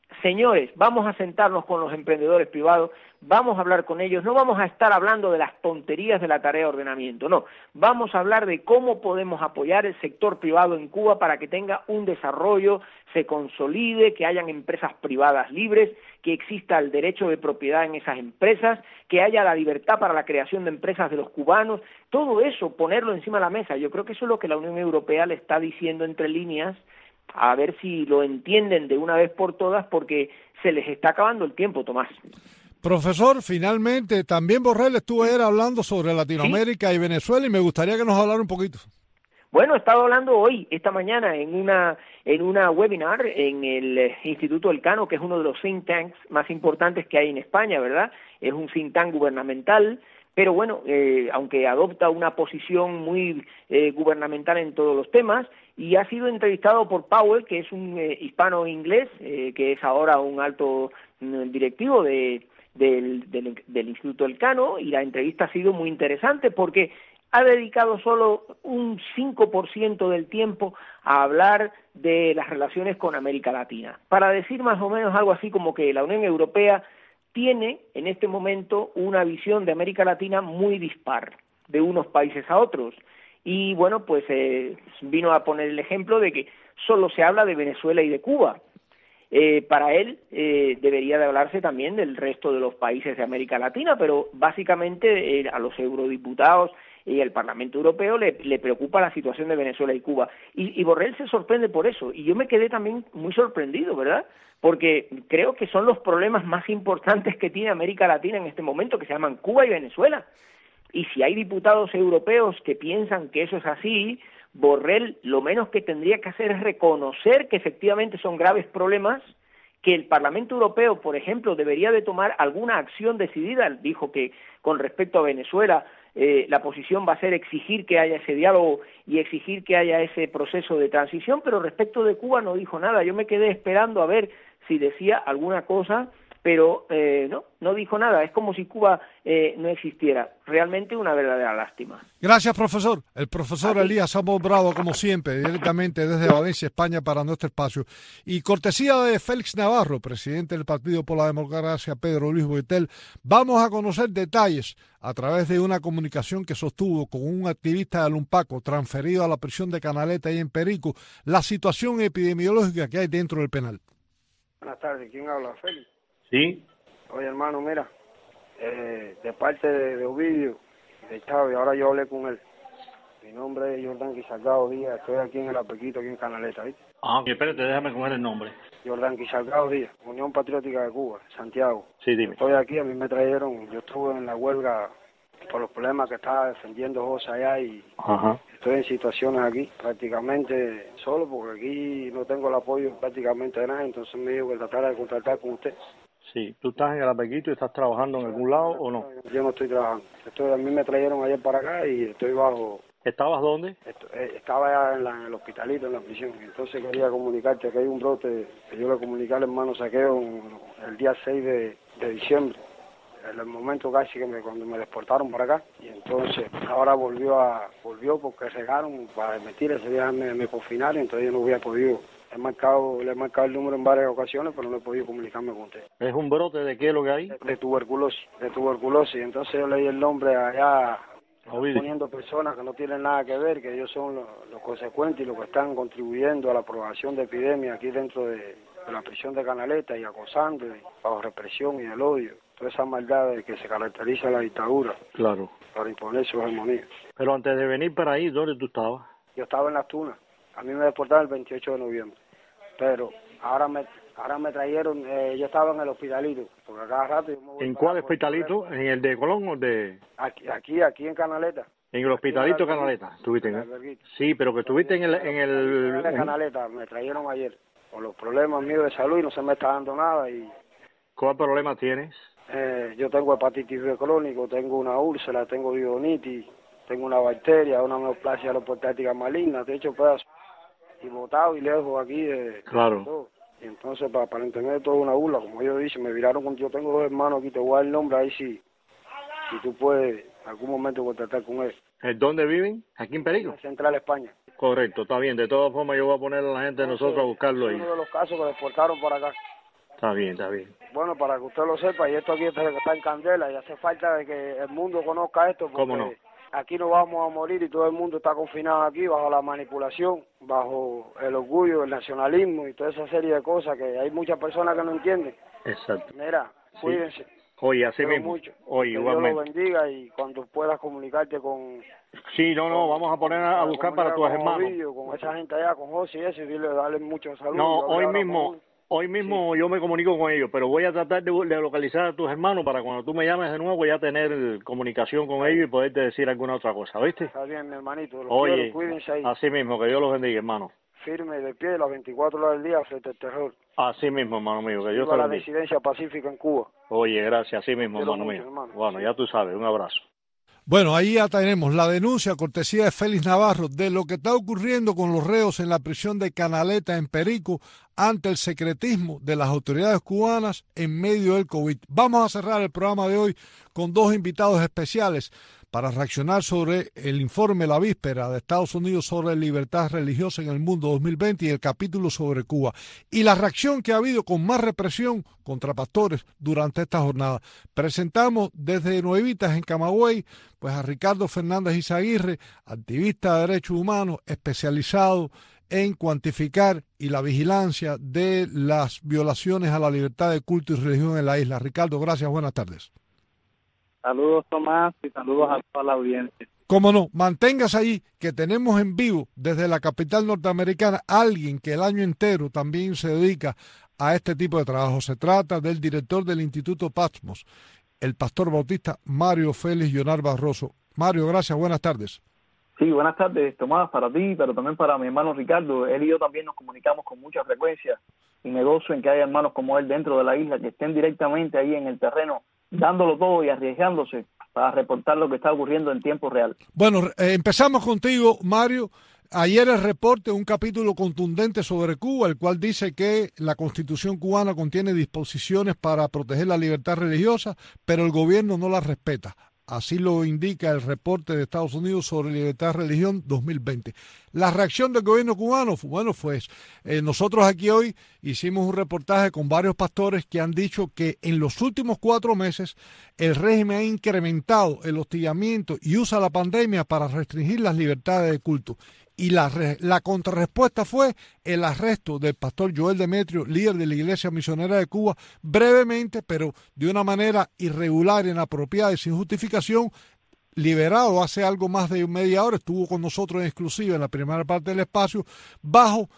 señores, vamos a sentarnos con los emprendedores privados, vamos a hablar con ellos, no vamos a estar hablando de las tonterías de la tarea de ordenamiento, no, vamos a hablar de cómo podemos apoyar el sector privado en Cuba para que tenga un desarrollo, se consolide, que hayan empresas privadas libres, que exista el derecho de propiedad en esas empresas, que haya la libertad para la creación de empresas de los cubanos, todo eso, ponerlo encima de la mesa. Yo creo que eso es lo que la Unión Europea le está diciendo entre líneas, a ver si lo entienden de una vez por todas, porque se les está acabando el tiempo, Tomás. Profesor, finalmente, también Borrell estuvo ayer hablando sobre Latinoamérica ¿Sí? y Venezuela, y me gustaría que nos hablara un poquito. Bueno, he estado hablando hoy, esta mañana, en una en una webinar en el Instituto Elcano, que es uno de los think tanks más importantes que hay en España, ¿verdad? Es un think tank gubernamental, pero bueno, eh, aunque adopta una posición muy eh, gubernamental en todos los temas, y ha sido entrevistado por Powell, que es un eh, hispano-inglés, eh, que es ahora un alto mm, directivo de, del, del, del Instituto Elcano, y la entrevista ha sido muy interesante porque ha dedicado solo un cinco por ciento del tiempo a hablar de las relaciones con América Latina, para decir más o menos algo así como que la Unión Europea tiene en este momento una visión de América Latina muy dispar, de unos países a otros. Y bueno, pues eh, vino a poner el ejemplo de que solo se habla de Venezuela y de Cuba. Eh, para él eh, debería de hablarse también del resto de los países de América Latina, pero básicamente eh, a los eurodiputados y al Parlamento Europeo le, le preocupa la situación de Venezuela y Cuba. Y, y Borrell se sorprende por eso. Y yo me quedé también muy sorprendido, ¿verdad? Porque creo que son los problemas más importantes que tiene América Latina en este momento, que se llaman Cuba y Venezuela. Y si hay diputados europeos que piensan que eso es así, Borrell lo menos que tendría que hacer es reconocer que efectivamente son graves problemas, que el Parlamento Europeo, por ejemplo, debería de tomar alguna acción decidida. Dijo que con respecto a Venezuela eh, la posición va a ser exigir que haya ese diálogo y exigir que haya ese proceso de transición, pero respecto de Cuba no dijo nada. Yo me quedé esperando a ver si decía alguna cosa, pero eh, no, no dijo nada. Es como si Cuba eh, no existiera. Realmente una verdadera lástima. Gracias, profesor. El profesor Elías Amos Bravo, como siempre, directamente desde Valencia, España, para nuestro espacio. Y cortesía de Félix Navarro, presidente del Partido por la Democracia, Pedro Luis Boitel, vamos a conocer detalles a través de una comunicación que sostuvo con un activista de Lumpaco transferido a la prisión de Canaleta y en Perico, la situación epidemiológica que hay dentro del penal. Buenas tardes. ¿Quién habla? Félix. Sí. Oye, hermano, mira, eh, de parte de, de Ovidio, de Chávez, ahora yo hablé con él. Mi nombre es Jordán Quizalgado Díaz, estoy aquí en el Apequito, aquí en Canaleta, ¿viste? Ah, espérate, déjame coger el nombre. Jordán Quizalgado Díaz, Unión Patriótica de Cuba, Santiago. Sí, dime. Estoy aquí, a mí me trajeron, yo estuve en la huelga por los problemas que estaba defendiendo José allá y Ajá. estoy en situaciones aquí prácticamente solo porque aquí no tengo el apoyo prácticamente de nada, entonces me dijo que tratara de contactar con usted. Sí, ¿tú estás en el Apequito y estás trabajando en algún lado o no? Yo no estoy trabajando. Estoy, a mí me trajeron ayer para acá y estoy bajo... ¿Estabas dónde? Esto, eh, estaba ya en, la, en el hospitalito, en la prisión. Entonces quería comunicarte que hay un brote que yo le comuniqué al hermano Saqueo el día seis de, de diciembre. En el momento casi que me, cuando me deportaron para acá. Y entonces ahora volvió a volvió porque regaron para mentir ese día me, me confinaron, entonces yo no había podido... He marcado, le he marcado el número en varias ocasiones, pero no he podido comunicarme con usted. ¿Es un brote de qué es lo que hay? De tuberculosis, de tuberculosis. Entonces yo leí el nombre allá, poniendo personas que no tienen nada que ver, que ellos son los, los consecuentes y los que están contribuyendo a la propagación de epidemia aquí dentro de, de la prisión de Canaleta y acosando, y bajo represión y el odio. Todas esas maldades que se caracteriza la dictadura. Claro. Para imponer su hegemonía. Pero antes de venir para ahí, ¿dónde tú estabas? Yo estaba en Las Tunas. A mí me deportaron el veintiocho de noviembre, pero ahora me ahora me trajeron, eh, yo estaba en el hospitalito, porque a cada rato... Yo me voy ¿En cuál hospitalito? ¿En el de Colón o de...? Aquí, aquí, aquí en Canaleta. ¿En el hospitalito en Canaleta? ¿Estuviste en el... Sí, pero que estuviste en el... En el... En Canaleta, me trajeron ayer, por los problemas míos de salud y no se me está dando nada y... ¿Cuál problema tienes? Eh, yo tengo hepatitis B crónico, tengo una úlcera, tengo bionitis, tengo una bacteria, una neoplasia alopostática maligna, te he hecho pedazos. Y botado y lejos aquí de claro. todo. Y entonces para, para entender todo una burla, como yo dije, me viraron con, yo tengo dos hermanos aquí, te voy a dar el nombre ahí si, si tú puedes en algún momento contactar con él. ¿Dónde viven? ¿Aquí en Perico? En Central España. Correcto, está bien, de todas formas yo voy a poner a la gente de nosotros a buscarlo ahí. Es uno de los casos que deportaron por acá. Está bien, está bien. Bueno, para que usted lo sepa, y esto aquí está, está en candela, y hace falta de que el mundo conozca esto, porque ¿Cómo no? aquí no vamos a morir y todo el mundo está confinado aquí bajo la manipulación, bajo el orgullo, el nacionalismo y toda esa serie de cosas que hay muchas personas que no entienden. Exacto. Mira, Sí. cuídense. Oye, así Quiero mismo. mucho. Oye, que igualmente. Dios lo bendiga y cuando puedas comunicarte con... Sí, no, no, vamos a poner a, a buscar para tus con hermanos. Ovillo, con esa gente allá, con José y eso, y dile, darle mucho saludos. No, Yo hablé hoy ahora mismo, con uno. hoy mismo yo me comunico con ellos, pero voy a tratar de, de localizar a tus hermanos para cuando tú me llames de nuevo ya tener comunicación con ellos y poderte decir alguna otra cosa, ¿viste? Está bien, mi hermanito. Los Oye, quiero, cuídense ahí. así mismo, que Dios los bendiga, hermano. Firme de pie las veinticuatro horas del día frente al terror. Así mismo, hermano mío, que Dios Viva te la bendiga. disidencia pacífica en Cuba. Oye, gracias, así mismo, Quiero hermano mucho, mío. hermano. Bueno, ya tú sabes, un abrazo. Bueno, ahí ya tenemos la denuncia, cortesía de Félix Navarro, de lo que está ocurriendo con los reos en la prisión de Canaleta en Perico ante el secretismo de las autoridades cubanas en medio del COVID. Vamos a cerrar el programa de hoy con dos invitados especiales para reaccionar sobre el informe La Víspera de Estados Unidos sobre libertad religiosa en el mundo dos mil veinte y el capítulo sobre Cuba. Y la reacción que ha habido con más represión contra pastores durante esta jornada. Presentamos desde Nuevitas en Camagüey pues a Ricardo Fernández Izaguirre, activista de derechos humanos especializado en cuantificar y la vigilancia de las violaciones a la libertad de culto y religión en la isla. Ricardo, gracias, buenas tardes. Saludos, Tomás, y saludos a toda la audiencia. Cómo no, manténgase ahí, que tenemos en vivo desde la capital norteamericana alguien que el año entero también se dedica a este tipo de trabajo. Se trata del director del Instituto Patmos, el pastor bautista Mario Félix Llonar Barroso. Mario, gracias, buenas tardes. Sí, buenas tardes, Tomás, para ti, pero también para mi hermano Ricardo. Él y yo también nos comunicamos con mucha frecuencia y me gozo en que haya hermanos como él dentro de la isla que estén directamente ahí en el terreno dándolo todo y arriesgándose para reportar lo que está ocurriendo en tiempo real. Bueno, eh, empezamos contigo, Mario. Ayer el reporte, un capítulo contundente sobre Cuba, el cual dice que la Constitución cubana contiene disposiciones para proteger la libertad religiosa, pero el gobierno no la respeta. Así lo indica el reporte de Estados Unidos sobre libertad de religión dos mil veinte. La reacción del gobierno cubano, bueno, pues eh, nosotros aquí hoy hicimos un reportaje con varios pastores que han dicho que en los últimos cuatro meses el régimen ha incrementado el hostigamiento y usa la pandemia para restringir las libertades de culto. Y la, la contrarrespuesta fue el arresto del pastor Joel Demetrio, líder de la Iglesia Misionera de Cuba, brevemente, pero de una manera irregular, inapropiada y sin justificación, liberado hace algo más de media hora, estuvo con nosotros en exclusiva en la primera parte del espacio, bajo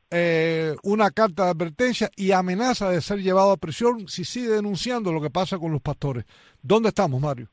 eh, una carta de advertencia y amenaza de ser llevado a prisión si sigue denunciando lo que pasa con los pastores. ¿Dónde estamos, Mario?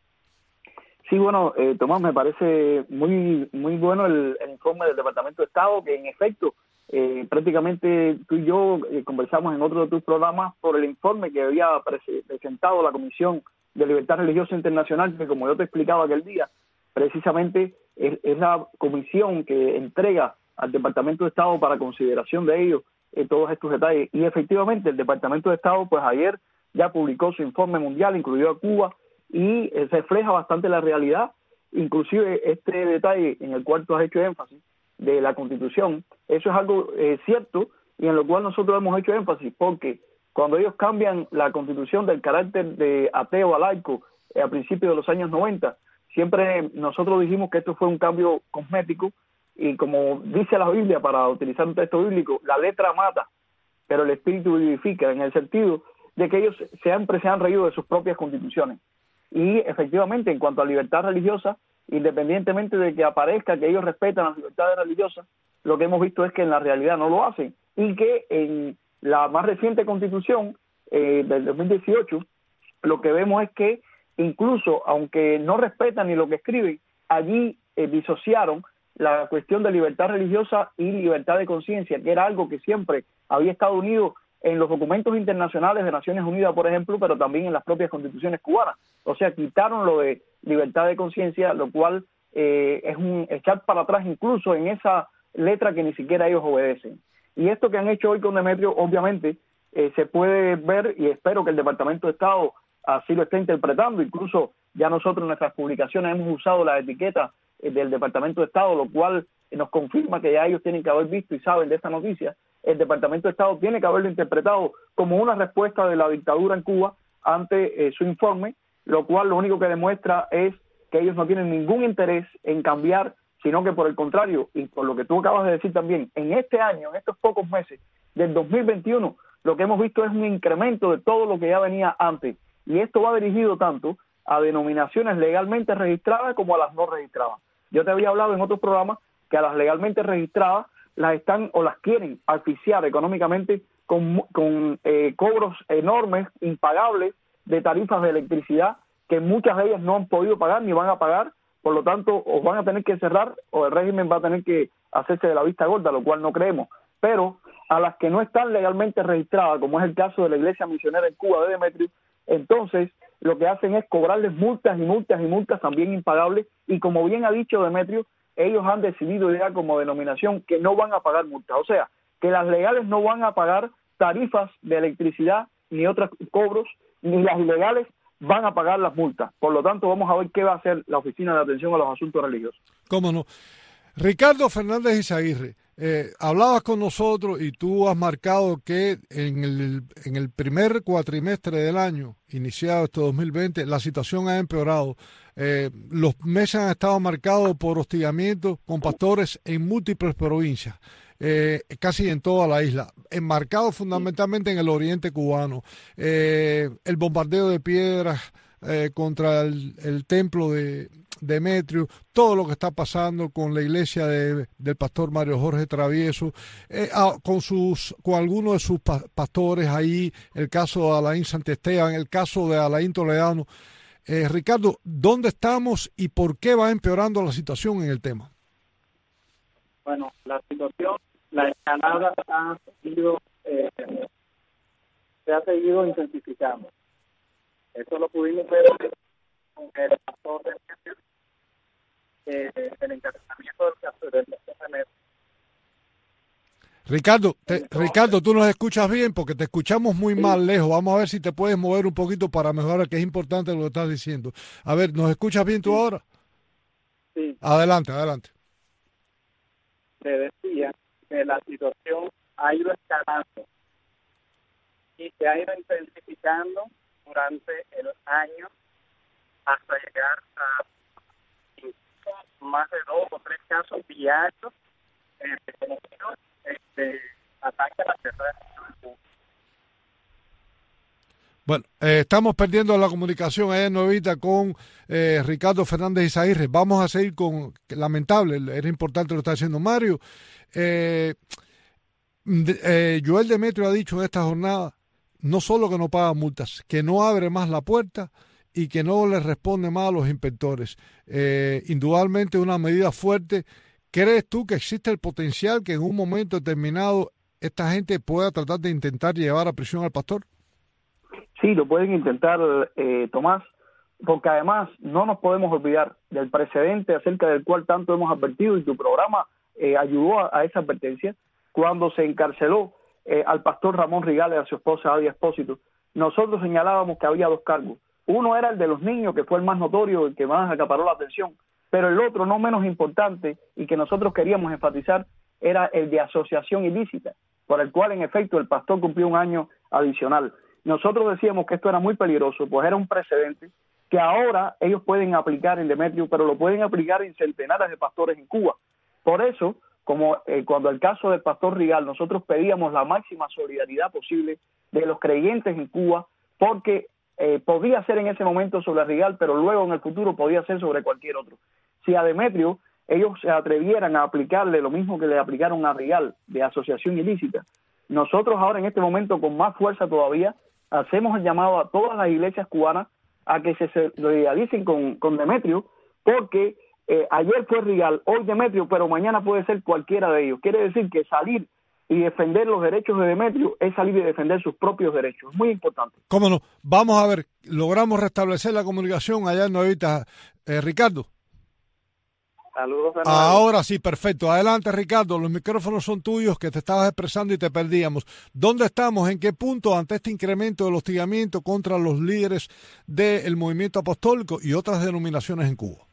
Sí, bueno, eh, Tomás, me parece muy muy bueno el, el informe del Departamento de Estado, que en efecto, eh, prácticamente tú y yo eh, conversamos en otro de tus programas por el informe que había pre- presentado la Comisión de Libertad Religiosa Internacional, que como yo te explicaba aquel día, precisamente es, es la comisión que entrega al Departamento de Estado para consideración de ellos eh, todos estos detalles. Y efectivamente el Departamento de Estado, pues ayer ya publicó su informe mundial, incluyó a Cuba, y eh, refleja bastante la realidad, inclusive este detalle en el cual tú has hecho énfasis de la Constitución, eso es algo eh, cierto y en lo cual nosotros hemos hecho énfasis, porque cuando ellos cambian la Constitución del carácter de ateo a laico eh, a principios de los años noventa, siempre nosotros dijimos que esto fue un cambio cosmético y como dice la Biblia, para utilizar un texto bíblico, la letra mata, pero el espíritu vivifica, en el sentido de que ellos siempre se han reído de sus propias constituciones. Y efectivamente, en cuanto a libertad religiosa, independientemente de que aparezca que ellos respetan las libertades religiosas, lo que hemos visto es que en la realidad no lo hacen. Y que en la más reciente Constitución eh, del dos mil dieciocho, lo que vemos es que incluso, aunque no respetan ni lo que escriben, allí eh, disociaron la cuestión de libertad religiosa y libertad de conciencia, que era algo que siempre había estado unido en los documentos internacionales de Naciones Unidas, por ejemplo, pero también en las propias constituciones cubanas. O sea, quitaron lo de libertad de conciencia, lo cual eh, es un echar para atrás incluso en esa letra que ni siquiera ellos obedecen. Y esto que han hecho hoy con Demetrio, obviamente, eh, se puede ver, y espero que el Departamento de Estado así lo esté interpretando. Incluso ya nosotros en nuestras publicaciones hemos usado la etiqueta eh, del Departamento de Estado, lo cual nos confirma que ya ellos tienen que haber visto y saben de esta noticia, el Departamento de Estado tiene que haberlo interpretado como una respuesta de la dictadura en Cuba ante eh, su informe, lo cual lo único que demuestra es que ellos no tienen ningún interés en cambiar, sino que por el contrario, y por lo que tú acabas de decir también, en este año, en estos pocos meses del dos mil veintiuno, lo que hemos visto es un incremento de todo lo que ya venía antes, y esto va dirigido tanto a denominaciones legalmente registradas como a las no registradas. Yo te había hablado en otros programas que a las legalmente registradas las están o las quieren asfixiar económicamente con, con eh, cobros enormes, impagables, de tarifas de electricidad que muchas de ellas no han podido pagar ni van a pagar, por lo tanto o van a tener que cerrar o el régimen va a tener que hacerse de la vista gorda, lo cual no creemos. Pero a las que no están legalmente registradas, como es el caso de la Iglesia Misionera en Cuba de Demetrio, entonces lo que hacen es cobrarles multas y multas y multas también impagables, y como bien ha dicho Demetrio, ellos han decidido ya como denominación que no van a pagar multas, o sea, que las legales no van a pagar tarifas de electricidad ni otros cobros, ni las ilegales van a pagar las multas. Por lo tanto, vamos a ver qué va a hacer la Oficina de Atención a los Asuntos Religiosos. ¿Cómo no? Ricardo Fernández Izaguirre, eh, hablabas con nosotros y tú has marcado que en el, en el primer cuatrimestre del año, iniciado este dos mil veinte, la situación ha empeorado. Eh, los meses han estado marcados por hostigamientos con pastores en múltiples provincias, eh, casi en toda la isla, enmarcado fundamentalmente en el oriente cubano. Eh, el bombardeo de piedras eh, contra el, el templo de Demetrio, todo lo que está pasando con la iglesia de, del pastor Mario Jorge Travieso, eh, a, con sus con algunos de sus pa pastores ahí, el caso de Alain Santesteban, el caso de Alain Toledano. Eh, Ricardo, ¿dónde estamos y por qué va empeorando la situación en el tema? Bueno, la situación, la escalada ha seguido, eh, se ha seguido intensificando. Eso lo pudimos ver con el pastor de eh, el encabezamiento del caso del Demetrio. Ricardo, te, Ricardo, tú nos escuchas bien porque te escuchamos muy sí. mal lejos. Vamos a ver si te puedes mover un poquito para mejorar, que es importante lo que estás diciendo. A ver, ¿nos escuchas bien tú sí. ahora? Sí. Adelante, adelante. Te decía que la situación ha ido escalando y se ha ido intensificando durante el año hasta llegar a más de dos o tres casos diarios eh, de conocidos este, ataque a la verdad. Bueno, eh, estamos perdiendo la comunicación allá en Novita con eh, Ricardo Fernández Izaguirre. Vamos a seguir con, lamentable, era importante lo que está diciendo Mario. Eh, de, eh, Joel Demetrio ha dicho en esta jornada, no solo que no paga multas, que no abre más la puerta y que no le responde más a los inspectores. Eh, indudablemente una medida fuerte. ¿Crees tú que existe el potencial que en un momento determinado esta gente pueda tratar de intentar llevar a prisión al pastor? Sí, lo pueden intentar, eh, Tomás, porque además no nos podemos olvidar del precedente acerca del cual tanto hemos advertido, y tu programa eh, ayudó a, a esa advertencia, cuando se encarceló eh, al pastor Ramón Rigal y a su esposa Adia Espósito. Nosotros señalábamos que había dos cargos. Uno era el de los niños, que fue el más notorio, el que más acaparó la atención, pero el otro, no menos importante, y que nosotros queríamos enfatizar, era el de asociación ilícita, por el cual en efecto el pastor cumplió un año adicional. Nosotros decíamos que esto era muy peligroso, pues era un precedente que ahora ellos pueden aplicar en Demetrio, pero lo pueden aplicar en centenares de pastores en Cuba. Por eso, como eh, cuando el caso del pastor Rigal, nosotros pedíamos la máxima solidaridad posible de los creyentes en Cuba, porque eh, podía ser en ese momento sobre Rigal, pero luego en el futuro podía ser sobre cualquier otro. Si a Demetrio ellos se atrevieran a aplicarle lo mismo que le aplicaron a Rigal, de asociación ilícita, nosotros ahora en este momento con más fuerza todavía hacemos el llamado a todas las iglesias cubanas a que se solidaricen con, con Demetrio, porque eh, ayer fue Rigal, hoy Demetrio, pero mañana puede ser cualquiera de ellos. Quiere decir que salir y defender los derechos de Demetrio es salir y defender sus propios derechos. Es muy importante. ¿Cómo no? Vamos a ver, logramos restablecer la comunicación allá en Novita. Eh, Ricardo. Saludos, Fernando. Ahora sí, perfecto. Adelante, Ricardo. Los micrófonos son tuyos, que te estabas expresando y te perdíamos. ¿Dónde estamos? ¿En qué punto ante este incremento del hostigamiento contra los líderes del movimiento apostólico y otras denominaciones en Cuba?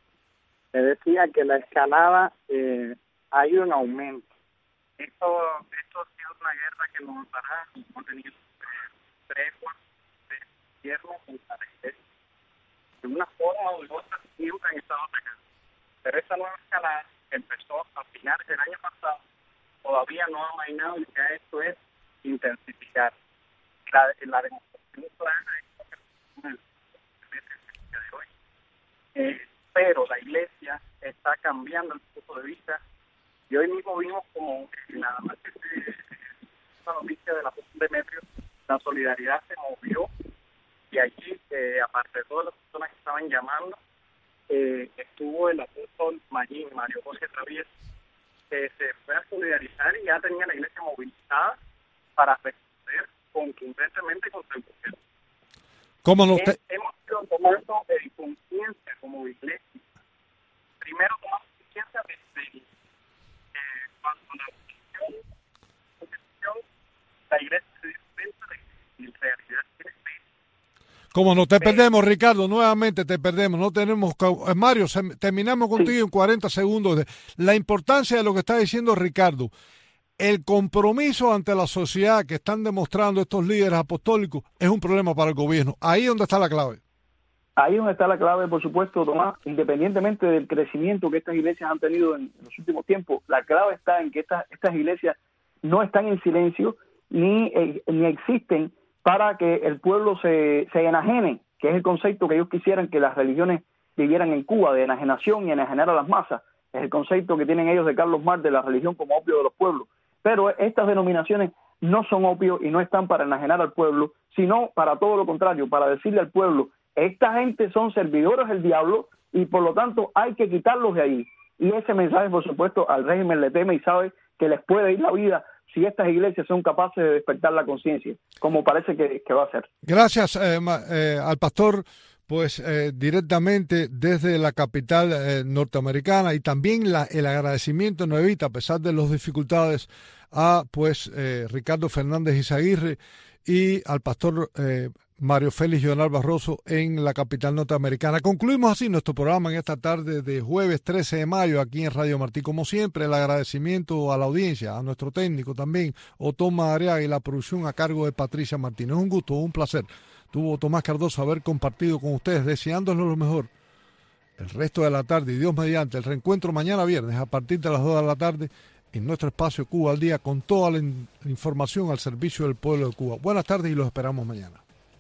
Me decía que la escalada eh, hay un aumento. Esto, esto ha sido una guerra que no dará, y hemos tenido tregua de gobierno contra la iglesia. De una forma o de otra siempre han estado atacando. Pero esa nueva escalada que empezó a finales del año pasado todavía no ha amainado y ya esto es intensificar. La, la demostración clara es lo que de hoy. Eh, pero la iglesia está cambiando el punto de vista y hoy mismo vimos como nada más que la noticia de la Junta de Demetrio, la solidaridad se movió y allí, eh, aparte de todas las personas que estaban llamando, eh, estuvo el apóstol Mayín, Mario José Travieso, que se fue a solidarizar y ya tenía la iglesia movilizada para responder contundentemente contra el gobierno. ¿Cómo no te... Hemos ido tomando eh, conciencia como iglesia. Primero tomamos conciencia desde eh, cuando la oposición, la iglesia se dio cuenta de que en realidad tiene fe. Como no te perdemos, Ricardo, nuevamente te perdemos, no tenemos... Eh, Mario, se, terminamos contigo sí. en cuarenta segundos. De la importancia de lo que está diciendo Ricardo, el compromiso ante la sociedad que están demostrando estos líderes apostólicos es un problema para el gobierno. Ahí es donde está la clave. Ahí es donde está la clave, por supuesto, Tomás, independientemente del crecimiento que estas iglesias han tenido en, en los últimos tiempos, la clave está en que estas, estas iglesias no están en silencio ni, eh, ni existen para que el pueblo se, se enajene, que es el concepto que ellos quisieran que las religiones vivieran en Cuba, de enajenación y enajenar a las masas. Es el concepto que tienen ellos de Carlos Marx de la religión como opio de los pueblos. Pero estas denominaciones no son opio y no están para enajenar al pueblo, sino para todo lo contrario, para decirle al pueblo, esta gente son servidores del diablo y por lo tanto hay que quitarlos de ahí. Y ese mensaje, por supuesto, al régimen le teme y sabe que les puede ir la vida si estas iglesias son capaces de despertar la conciencia, como parece que, que va a ser. Gracias eh, eh, al pastor, pues eh, directamente desde la capital eh, norteamericana, y también la, el agradecimiento no evita, a pesar de las dificultades, a pues eh, Ricardo Fernández Izaguirre y al pastor eh, Mario Félix Leonel Barroso en la capital norteamericana. Concluimos así nuestro programa en esta tarde de jueves trece de mayo aquí en Radio Martí. Como siempre, el agradecimiento a la audiencia, a nuestro técnico también, Otón Madariaga, y la producción a cargo de Patricia Martínez. Un gusto, un placer. Tuvo Tomás Cardoso haber compartido con ustedes, deseándoles lo mejor el resto de la tarde y Dios mediante el reencuentro mañana viernes a partir de las dos de la tarde en nuestro espacio Cuba al Día con toda la in- información al servicio del pueblo de Cuba. Buenas tardes y los esperamos mañana.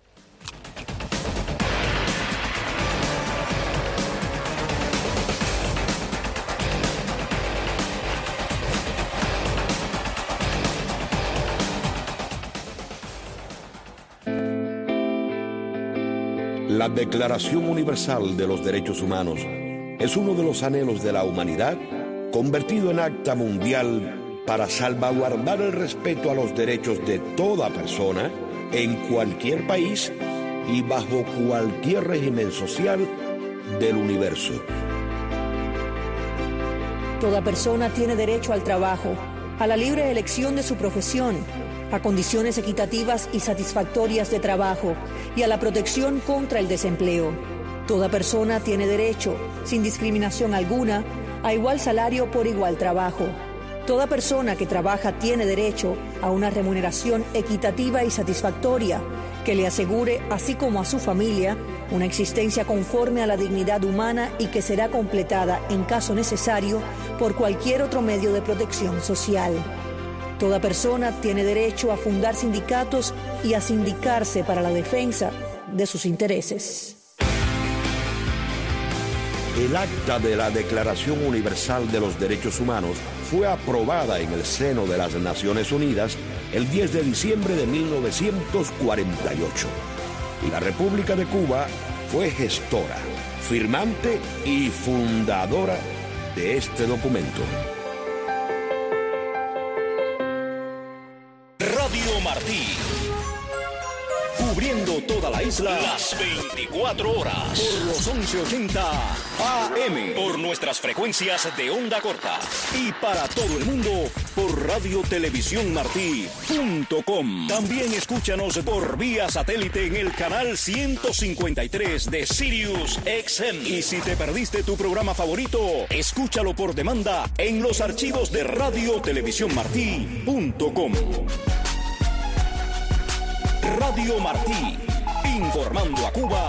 La Declaración Universal de los Derechos Humanos es uno de los anhelos de la humanidad convertido en acta mundial para salvaguardar el respeto a los derechos de toda persona en cualquier país y bajo cualquier régimen social del universo. Toda persona tiene derecho al trabajo, a la libre elección de su profesión, a condiciones equitativas y satisfactorias de trabajo y a la protección contra el desempleo. Toda persona tiene derecho, sin discriminación alguna, a igual salario por igual trabajo. Toda persona que trabaja tiene derecho a una remuneración equitativa y satisfactoria que le asegure, así como a su familia, una existencia conforme a la dignidad humana y que será completada, en caso necesario, por cualquier otro medio de protección social. Toda persona tiene derecho a fundar sindicatos y a sindicarse para la defensa de sus intereses. El acta de la Declaración Universal de los Derechos Humanos fue aprobada en el seno de las Naciones Unidas el diez de diciembre de mil novecientos cuarenta y ocho. Y la República de Cuba fue gestora, firmante y fundadora de este documento. Radio Martí, cubriendo toda la isla las veinticuatro horas. Por los once ochenta A M. Por nuestras frecuencias de onda corta. Y para todo el mundo por radio televisión martí punto com. También escúchanos por vía satélite en el canal ciento cincuenta y tres de Sirius X M. Y si te perdiste tu programa favorito, escúchalo por demanda en los archivos de radio televisión martí punto com. Radio Martí, informando a Cuba